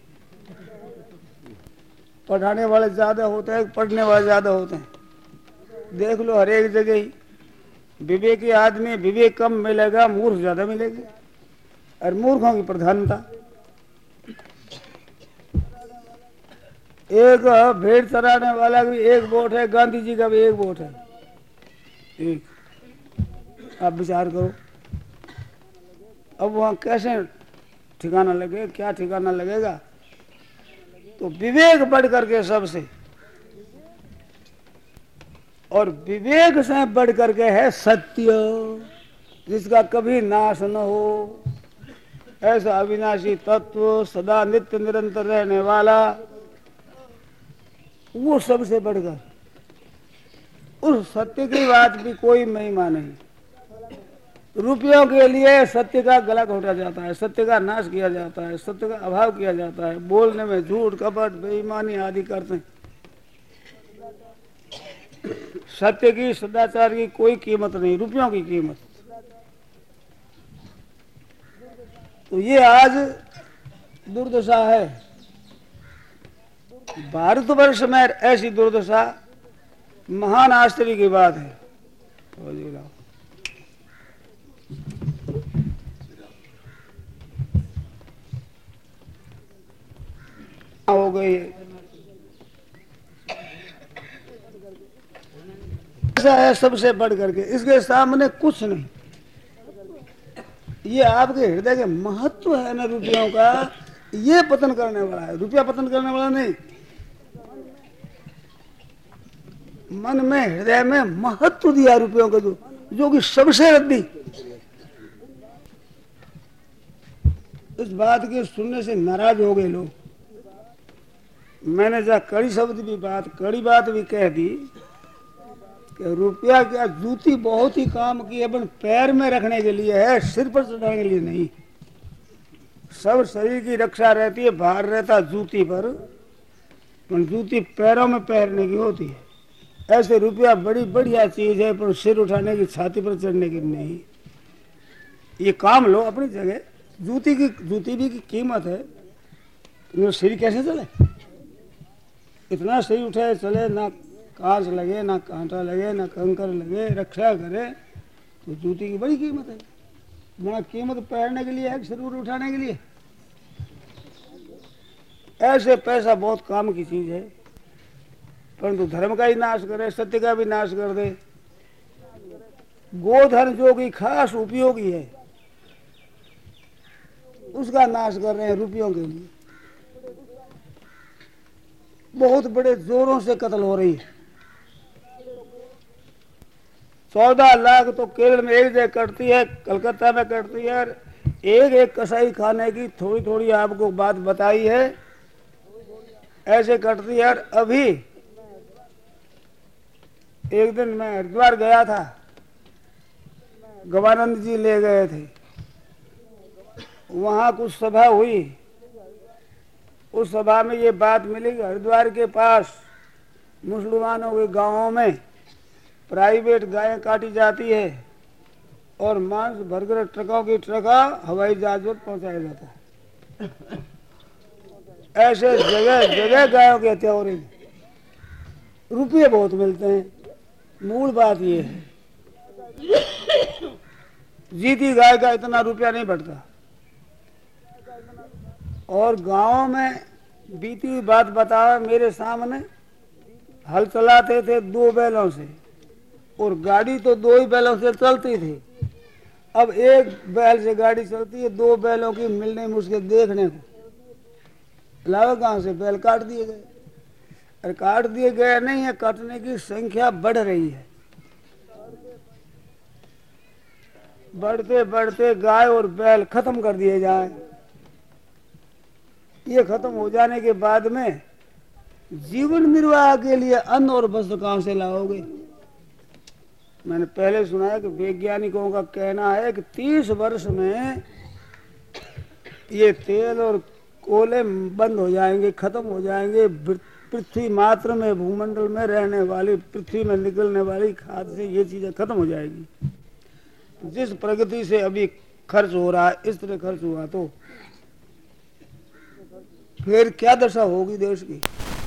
[SPEAKER 1] पढ़ाने वाले ज्यादा होते हैं, पढ़ने वाले ज्यादा होते हैं। देख लो हर एक जगह ही विवेकी आदमी विवेक कम मिलेगा, मूर्ख ज्यादा मिलेगी। और मूर्खों की प्रधानता। एक भेड़ चराने वाला भी एक वोट है, गांधी जी का भी एक वोट है। एक आप विचार करो। अब वहां कैसे ठिकाना लगे, क्या ठिकाना लगेगा। तो विवेक बढ़ करके सबसे, और विवेक से बढ़ करके है सत्य, जिसका कभी नाश न हो। ऐसा अविनाशी तत्व, सदा नित्य निरंतर रहने वाला, वो सबसे बढ़कर। उस सत्य की बात भी कोई महिमा नहीं। रुपयों के लिए सत्य का गला घोटा जाता है, सत्य का नाश किया जाता है, सत्य का अभाव किया जाता है। बोलने में झूठ, कपट, बेईमानी आदि करते हैं। सत्य की, सदाचार की कोई कीमत नहीं, रुपयों की कीमत। तो ये आज दुर्दशा है भारतवर्ष में। ऐसी दुर्दशा महान आश्चर्य की बात है। हो गई ऐसा है सबसे बढ़ करके, इसके सामने कुछ नहीं। ये आपके हृदय के महत्व है ना रुपयों का, ये पतन करने वाला है। रुपया पतन करने वाला नहीं। मन में, हृदय में महत्व दिया रुपयों का, जो कि सबसे रद्दी। इस बात के सुनने से नाराज हो गए लोग। मैंने जहाँ कड़ी शब्द भी बात, कड़ी बात भी कह दी कि रुपया क्या, जूती बहुत ही काम की है, पर पैर में रखने के लिए है, सिर पर चढ़ाने के लिए नहीं। सब शरीर की रक्षा रहती है, भार रहता जूती पर जूती पैरों में पहनने की होती है। ऐसे रुपया बड़ी बढ़िया चीज है, पर सिर उठाने की, छाती पर चढ़ने की नहीं। ये काम लो अपनी जगह। जूती भी की कीमत है। तो सिर कैसे चले, इतना सिर उठे चले, ना कांच लगे, ना कांटा लगे, ना कंकर लगे, रक्षा करे, तो जूती की बड़ी कीमत है। बड़ा कीमत पहनने के लिए है, सिर उठाने के लिए। ऐसे पैसा बहुत काम की चीज है, परंतु धर्म का ही नाश करे, सत्य का भी नाश कर दे। गोधन जो कि खास उपयोगी है, उसका नाश कर रहे हैं रुपयों के लिए। बहुत बड़े जोरों से कत्ल हो रही है। 14 लाख तो केरल में एक जगह कटती है, कलकत्ता में कटती है। एक एक कसाई खाने की थोड़ी थोड़ी आपको बात बताई है, ऐसे कटती है। अभी एक दिन मैं हरिद्वार गया था, गवानंद जी ले गए थे। वहां कुछ सभा हुई। उस सभा में ये बात मिली कि हरिद्वार के पास मुसलमानों के गांवों में प्राइवेट गायें काटी जाती है और मांस भरकर ट्रकों की ट्रका हवाई जहाज पर पहुंचाया जाता है। ऐसे जगह जगह गायों की हत्या हो रही है। रुपये बहुत मिलते हैं। मूल बात ये है, जीती गाय का इतना रुपया नहीं बढ़ता। और गांव में बीती हुई बात बताओ, मेरे सामने हल चलाते थे 2 बैलों से, और गाड़ी तो 2 ही बैलों से चलती थी। अब एक बैल से गाड़ी चलती है, 2 बैलों की मिलने मुश्किल देखने को। लाओ कहां से, बैल काट दिए गए। और काट दिए गए नहीं है, काटने की संख्या बढ़ रही है। बढ़ते बढ़ते गाय और बैल खत्म कर दिए जाए। ये खत्म हो जाने के बाद में जीवन निर्वाह के लिए अन्न और वस्त्र कहां से लाओगे? मैंने पहले सुना है कि वैज्ञानिकों का कहना है कि 30 वर्ष में ये तेल और कोयले बंद हो जाएंगे, खत्म हो जाएंगे। पृथ्वी मात्र में, भूमंडल में रहने वाली, पृथ्वी में निकलने वाली खाद से ये चीजें खत्म हो जाएगी। जिस प्रगति से अभी खर्च हो रहा है, इस तरह खर्च हुआ तो फिर क्या दशा होगी देश की?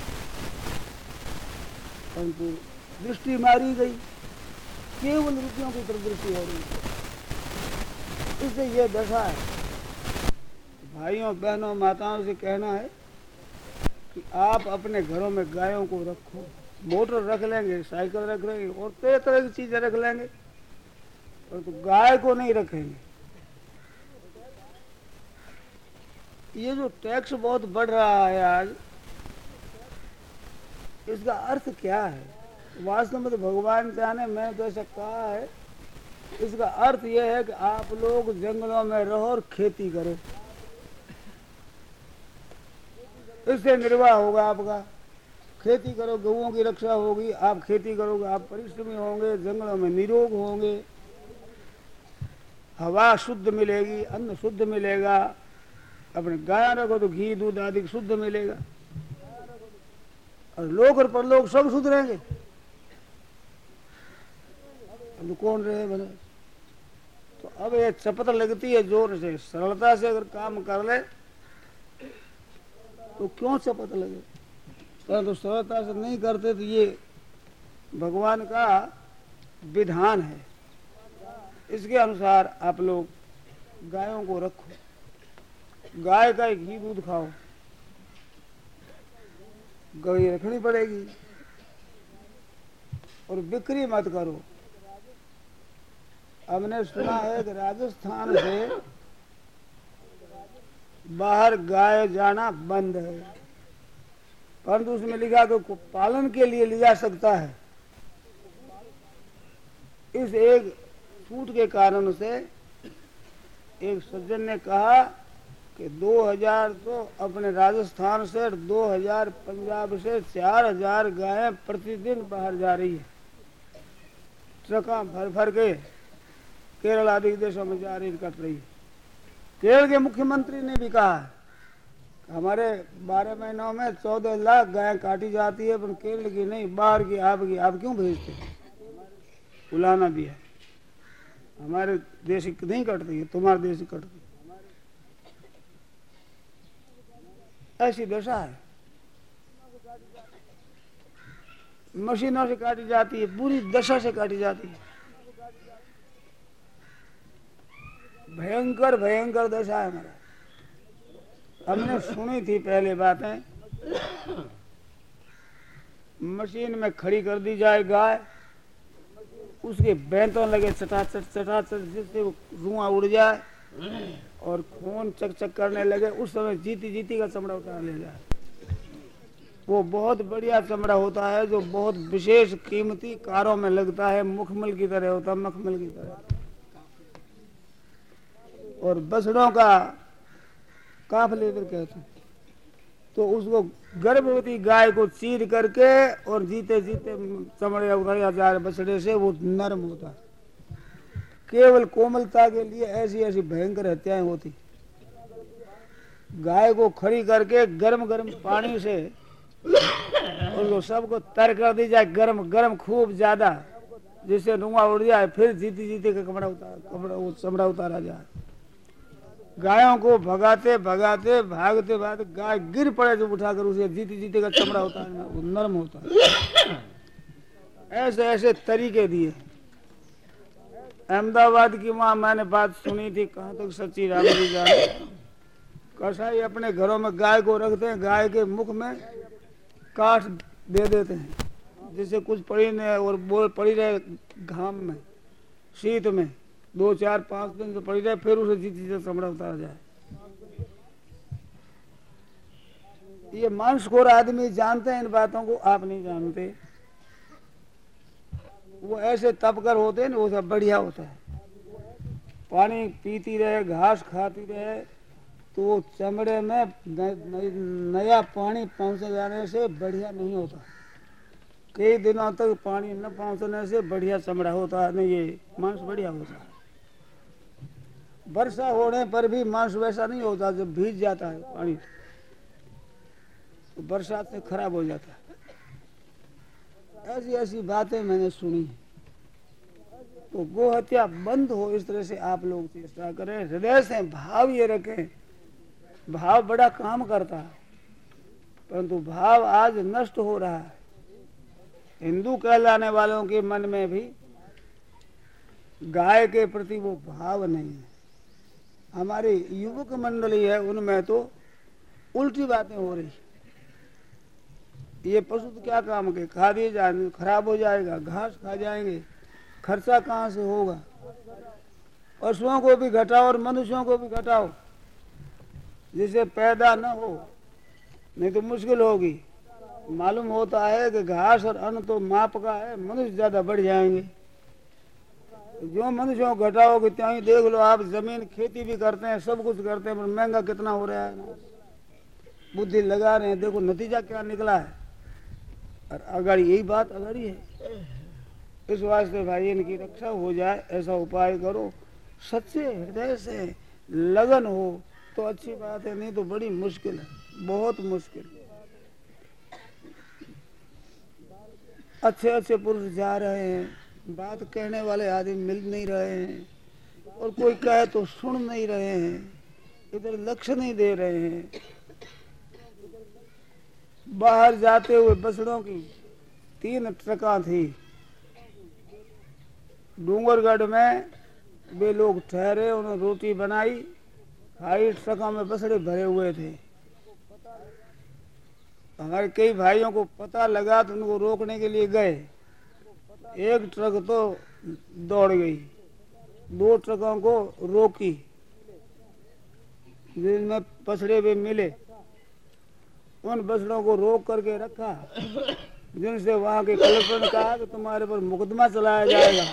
[SPEAKER 1] परंतु दृष्टि मारी गई, केवल रुपयों की तरफ दृष्टि हो रही है, इससे यह दशा है। भाइयों बहनों माताओं से कहना है कि आप अपने घरों में गायों को रखो। मोटर रख लेंगे, साइकिल रख लेंगे और तरह तरह की चीजें रख लेंगे, परंतु तो गाय को नहीं रखेंगे। ये जो टैक्स बहुत बढ़ रहा है आज, इसका अर्थ क्या है? वास्तव में तो भगवान जाने, मैं तो ऐसा कहा है, इसका अर्थ यह है कि आप लोग जंगलों में रहो और खेती करो, इससे निर्वाह होगा आपका। खेती करो, गौओं की रक्षा होगी, आप खेती करोगे, आप परिश्रमी होंगे, जंगलों में निरोग होंगे, हवा शुद्ध मिलेगी, अन्न शुद्ध मिलेगा। अपने गाय रखो तो घी दूध आदि शुद्ध मिलेगा और लोग और परलोक सब शुद्ध रहेंगे। अब कौन रहे भले? तो अब ये चपत लगती है जोर से, सरलता से अगर काम कर ले तो क्यों चपत लगे? परंतु सरलता से नहीं करते तो ये भगवान का विधान है। इसके अनुसार आप लोग गायों को रखो, गाय का घी दूध खाओ, गाय रखनी पड़ेगी और बिक्री मत करो। हमने सुना है कि राजस्थान से बाहर गाय जाना बंद है, परंतु उसमें लिखा कि पालन के लिए ले जा सकता है। इस एक छूट के कारण से एक सज्जन ने कहा कि 2000 तो अपने राजस्थान से, 2000 पंजाब से, 4000 गायें प्रतिदिन बाहर जा रही है, ट्रका भर भर के केरल आदि देशों में जा रही, कट रही है। केरल के मुख्यमंत्री ने भी कहा हमारे 12 महीनों में 14 लाख गायें काटी जाती है, पर केरल की नहीं, बाहर की आपकी, आप क्यों भेजते? बुलाना भी है, हमारे देश की नहीं कटती है, तुम्हारे देश की कटती। ऐसी दशा है, मशीनों से काटी जाती है, पूरी दशा से काटी जाती है। भयंकर भयंकर दशा है हमारा। हमने सुनी थी पहले बातें, मशीन में खड़ी कर दी जाए गाय, उसके बैंतों लगे चटाचट चटाचट, जिससे वो धुआं उड़ जाए और खून चकचक करने लगे, उस समय जीती जीती का चमड़ा उतार ले जाए। वो बहुत बढ़िया चमड़ा होता है जो बहुत विशेष कीमती कारों में लगता है, मुखमल की तरह होता है, मखमल की तरह। और बछड़ों का काफ लेकर कहते हैं, तो उसको गर्भवती गाय को चीर करके और जीते जीते चमड़े उतारा जाए बछड़े से, वो नरम होता है। केवल कोमलता के लिए ऐसी ऐसी भयंकर हत्याएं होती। गाय को खड़ी करके गरम गरम पानी से उसको सबको तर कर दी जाए, गरम गरम खूब ज्यादा, जिससे धुआं उड़ जाए, फिर जीती जीते का चमड़ा उतारा जाए। गायों को भगाते भगाते भागते भागते गाय गिर पड़े तो उठाकर उसे जीती जीते का चमड़ा उतारना, वो नरम होता है। ऐसे ऐसे तरीके दिए। अहमदाबाद की वहां मैंने बात सुनी थी, कहाँ तक सच्ची राम जी जाने। कसाई अपने घरों में गाय को रखते हैं, गाय के मुख में काठ दे देते हैं, जिससे कुछ पड़ी नहीं और बोल पड़ी रहे घाम में, शीत में 2, 4, 5 दिन से पड़ी रहे, फिर उसे जीती से चमड़ा उतारा जाए। ये मांसखोर आदमी जानते हैं इन बातों को, आप नहीं जानते। वो ऐसे तपकर होते हैं ना, वो सब बढ़िया होता है। पानी पीती रहे, घास खाती रहे, तो वो चमड़े में नया पानी पहुंचे जाने से बढ़िया नहीं होता। कई दिनों तक पानी न पहुंचने से बढ़िया चमड़ा होता है नहीं, ये मांस बढ़िया होता है। वर्षा होने पर भी मांस वैसा नहीं होता, जब भीग जाता है पानी तो बरसात से खराब हो जाता है। ऐसी ऐसी बातें मैंने सुनी। तो गो हत्या बंद हो, इस तरह से आप लोग चेष्टा करें, हृदय से भाव ये रखें। भाव बड़ा काम करता है, परंतु भाव आज नष्ट हो रहा है। हिंदू कहलाने वालों के मन में भी गाय के प्रति वो भाव नहीं है। हमारी युवक मंडली है, उनमें तो उल्टी बातें हो रही। ये पशु तो क्या काम के, खा दिए जाएंगे, खराब हो जाएगा, घास खा जाएंगे, खर्चा कहाँ से होगा। पशुओं को भी घटाओ और मनुष्यों को भी घटाओ, जिसे पैदा न हो, नहीं तो मुश्किल होगी। मालूम होता है कि घास और अन्न तो माप का है, मनुष्य ज्यादा बढ़ जाएंगे। जो मनुष्यों को घटाओगे त्यों ही देख लो आप, जमीन खेती भी करते हैं, सब कुछ करते हैं, पर महंगा कितना हो रहा है ना। बुद्धि लगा रहे हैं, देखो नतीजा क्या निकला है। और अगर यही बात अगर ही है, इस वास्ते भाई इनकी रक्षा हो जाए ऐसा उपाय करो। सच्चे हृदय से लगन हो तो अच्छी बात है, नहीं तो बड़ी मुश्किल है, बहुत मुश्किल। अच्छे अच्छे पुरुष जा रहे हैं, बात कहने वाले आदमी मिल नहीं रहे हैं, और कोई कहे तो सुन नहीं रहे हैं, इधर लक्ष्य नहीं दे रहे हैं। बाहर जाते हुए बसड़ों की 3 ट्रका थी डूंगरगढ़ में। वे लोग ठहरे, उन्होंने रोटी बनाई खाई, ट्रकों में बसड़े भरे हुए थे। हमारे कई भाइयों को पता लगा तो उनको रोकने के लिए गए। एक ट्रक तो दौड़ गई, 2 ट्रकों को रोकी, जिनमें बछड़े भी मिले। उन बछड़ों को रोक करके रखा, जिनसे वहां के कलेक्टर ने कहा कि तुम्हारे पर मुकदमा चलाया जाएगा,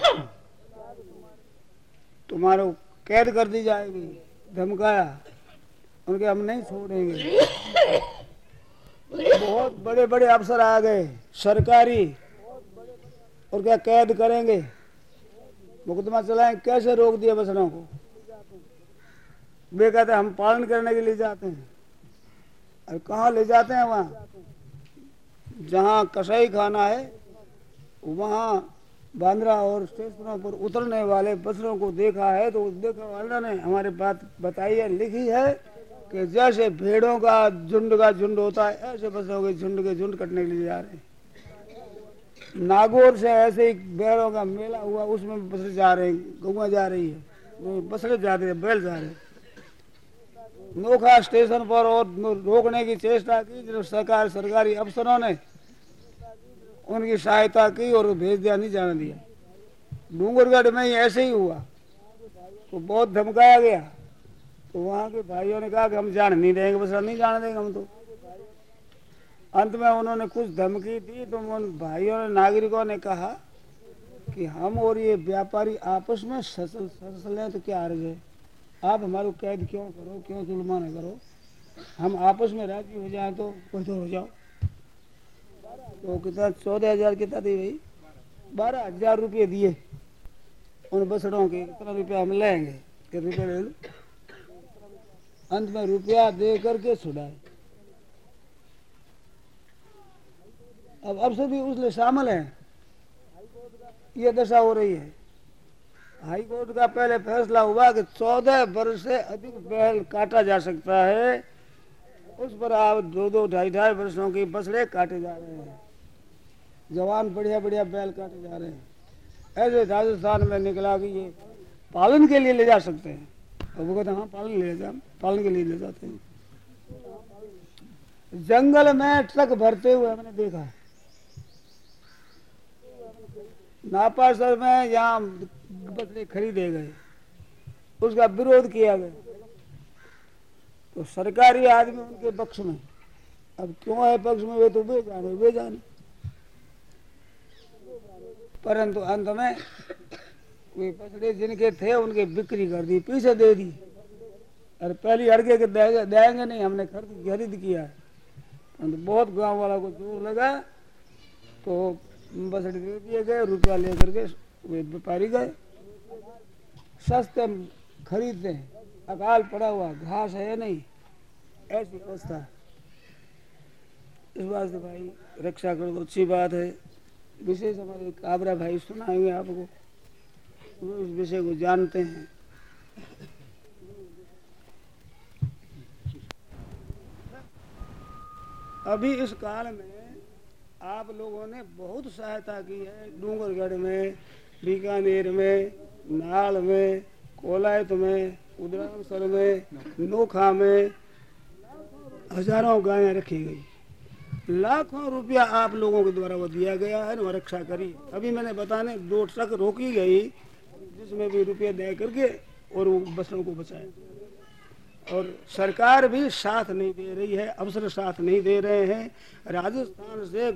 [SPEAKER 1] तुम्हारे कैद कर दी जाएगी। धमकाया, उनके हम नहीं छोड़ेंगे। बहुत बड़े बड़े अफसर आ गए सरकारी, और क्या कैद करेंगे, मुकदमा चलाएं, कैसे रोक दिया बछड़ों को। वे कहते हम पालन करने के लिए जाते हैं। और कहाँ ले जाते हैं, वहाँ जहाँ कसाई खाना है वहाँ बांद्रा और स्टेशनों पर उतरने वाले बछड़ों को देखा है। तो देखने वाले ने हमारे बात बताई है, लिखी है कि जैसे भेड़ों का झुंड होता है, ऐसे बछड़ों के झुंड कटने के लिए जा रहे हैं। नागौर से ऐसे ही बैलों का मेला हुआ, उसमें बछड़े जा रहे हैं, गौवा जा रही है, बछड़े जा रहे हैं, बैल जा रहे हैं। नोखा स्टेशन पर और रोकने की चेष्टा की, जो सरकारी अफसरों ने उनकी सहायता की और भेज दिया, नहीं जाने दिया। डूंगरगढ़ में ही ऐसे ही हुआ, तो बहुत धमकाया गया। तो वहाँ के भाइयों ने कहा कि हम जाने नहीं देंगे, बस नहीं जाने देंगे हम तो। अंत में उन्होंने कुछ धमकी दी, तो उन भाइयों ने, नागरिकों ने कहा कि हम और ये व्यापारी आपस में ससलें तो क्या अर्ज है, आप हमारे कैद क्यों करो, क्यों जुल्माना करो, हम आपस में राजी हो जाए तो कोई तो हो जाओ। तो कितना 14,000 कितना दी भाई, 12,000 रुपये दिए उन बछड़ों के। कितना रुपया हम लेंगे, कितने रुपये ले लो। अंत में रुपया दे करके छुड़ाए। अब अफसर भी उसमें शामिल है, ये दशा हो रही है। हाई कोर्ट का पहले फैसला हुआ कि 14 वर्ष से अधिक बैल काटा जा सकता है, उस पर आप 2-2, 2.5 वर्षों के बछड़े काटे जा रहे हैं। जवान बढ़िया बढ़िया बैल काटे जा रहे हैं। ऐसे राजस्थान में निकला कि ये पालन के लिए ले जा सकते हैं। और वो कहते हाँ पालन के लिए ले जाते हैं। जंगल में ट्रक भरते हुए हमने देखा। नापासर में यहाँ बछड़े खरीदे गए, उसका विरोध किया गया, तो सरकारी आदमी उनके पक्ष में, अब क्यों है पक्ष में वे तो वे जाने। परंतु अंत में वे पछड़े जिनके थे उनके बिक्री कर दी, पीछे दे दी। और पहली अड़के के देंगे नहीं, हमने खरीद किया। परंतु बहुत गांव वाला को जोर लगा तो बछड़े दे दिए गए, रुपया लेकर के वे व्यापारी गए। सस्ते खरीदते हैं, अकाल पड़ा हुआ, घास है नहीं, ऐसी अवस्था। इस वास्ते भाई रक्षा करो तो अच्छी बात है। विशेष हमारे काबरा भाई सुनाएंगे आपको, वो इस विषय को जानते हैं। अभी इस काल में आप लोगों ने बहुत सहायता की है। डूंगरगढ़ में, बीकानेर में, नाल में, कोलायत में, उदरासर में, नोखा में हजारों गायें रखी गई। लाखों रुपया आप लोगों के द्वारा वो दिया गया है, वह रक्षा करी। अभी मैंने बताने 2 ट्रक रोकी गई जिसमें भी रुपये दे करके और वो बसों को बचाया। और सरकार भी साथ नहीं दे रही है, अफसर साथ नहीं दे रहे हैं। राजस्थान से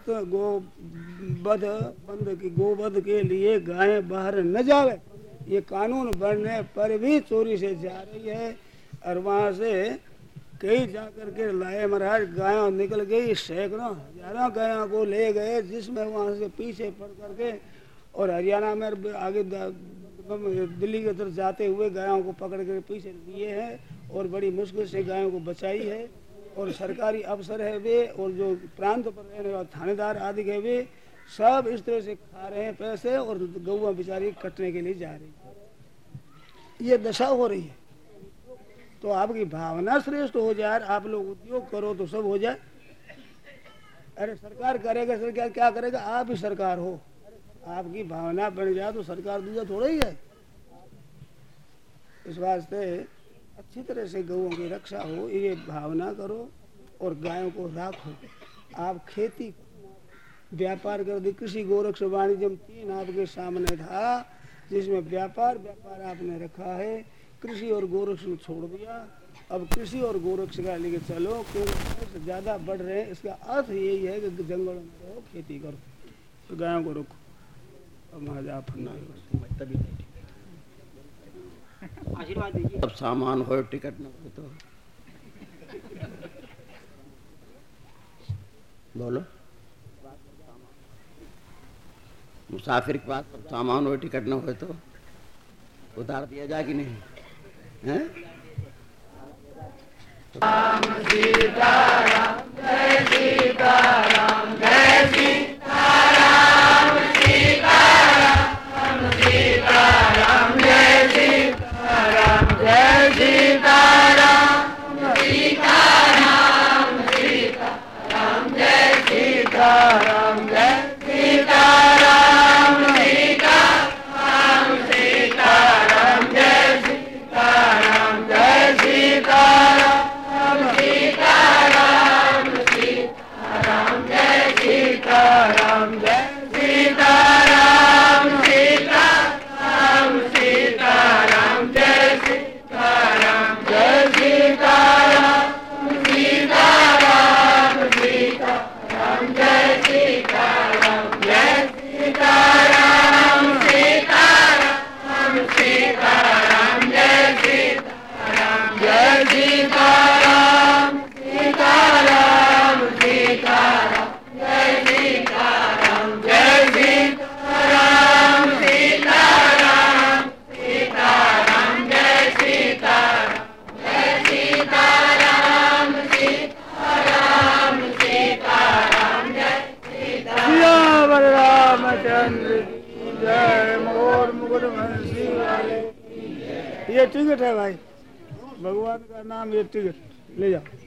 [SPEAKER 1] गोवध के लिए गायें बाहर न जावे, ये कानून बनने पर भी चोरी से जा रही है। और वहाँ से कई जाकर के लाए महाराज, गायों निकल गई, सैकड़ों हजारों गायों को ले गए, जिसमें वहाँ से पीछे पड़ करके और हरियाणा में आगे दिल्ली की तरफ जाते हुए गायों को पकड़ कर पीछे लिए हैं और बड़ी मुश्किल से गायों को बचाई है। और सरकारी अफसर है वे और जो प्रांत पर रहने वाले थानेदार आदि है वे सब इस तरह से खा रहे हैं पैसे और गौवा बेचारी कटने के लिए जा रही है। ये दशा हो रही है। तो आपकी भावना श्रेष्ठ हो जाए, आप लोग उद्योग करो तो सब हो जाए। अरे सरकार करेगा, सरकार क्या करेगा? आप ही सरकार हो। आपकी भावना बन जाए तो सरकार दूसरा थोड़ा ही है। इस वास्ते अच्छी तरह से गौओं की रक्षा हो, ये भावना करो और गायों को राखो। आप खेती व्यापार कर दी, कृषि गोरक्ष वाणिज्य 3 आपके सामने था, जिसमें व्यापार आपने रखा है। कृषि और गोरक्ष को छोड़ दिया, अब कृषि और गोरक्ष का लेके चलो, क्योंकि ज्यादा बढ़ रहे हैं। इसका अर्थ यही है कि जंगलों में रहो, खेती करो, तो गायों को रखो।
[SPEAKER 2] आशीर्वाद दीजिए।
[SPEAKER 3] अब सामान हो, टिकट न हो तो बोलो। मुसाफिर के पास अब सामान हो, टिकट न हो तो उतार दिया जाए कि नहीं है? राम सीताराम, जय सीताराम, जय सीताराम, सीताराम, सीताराम, जय सीताराम, जय सीताराम, सीताराम, सीताराम, जय सीताराम, जय सीताराम, सीताराम, सीताराम, जय सीताराम, जय सीताराम, सीताराम, सीताराम, जय सीताराम, जय सीताराम, सीताराम, सीताराम, जय सीताराम, जय सीताराम, सीताराम, सीताराम, जय सीताराम, जय सीताराम, सीताराम, सीताराम, जय सीताराम, जय सीताराम, सीताराम, सीताराम, जय सीताराम, जय सीताराम, सीताराम, सीताराम, जय सीताराम, जय सीताराम, सीताराम, सीताराम, जय सीताराम।
[SPEAKER 1] रामचंद्र जय। मोर मुकुट बंसी वाले। ये टिकट है भाई, भगवान का नाम, ये टिकट ले जाओ।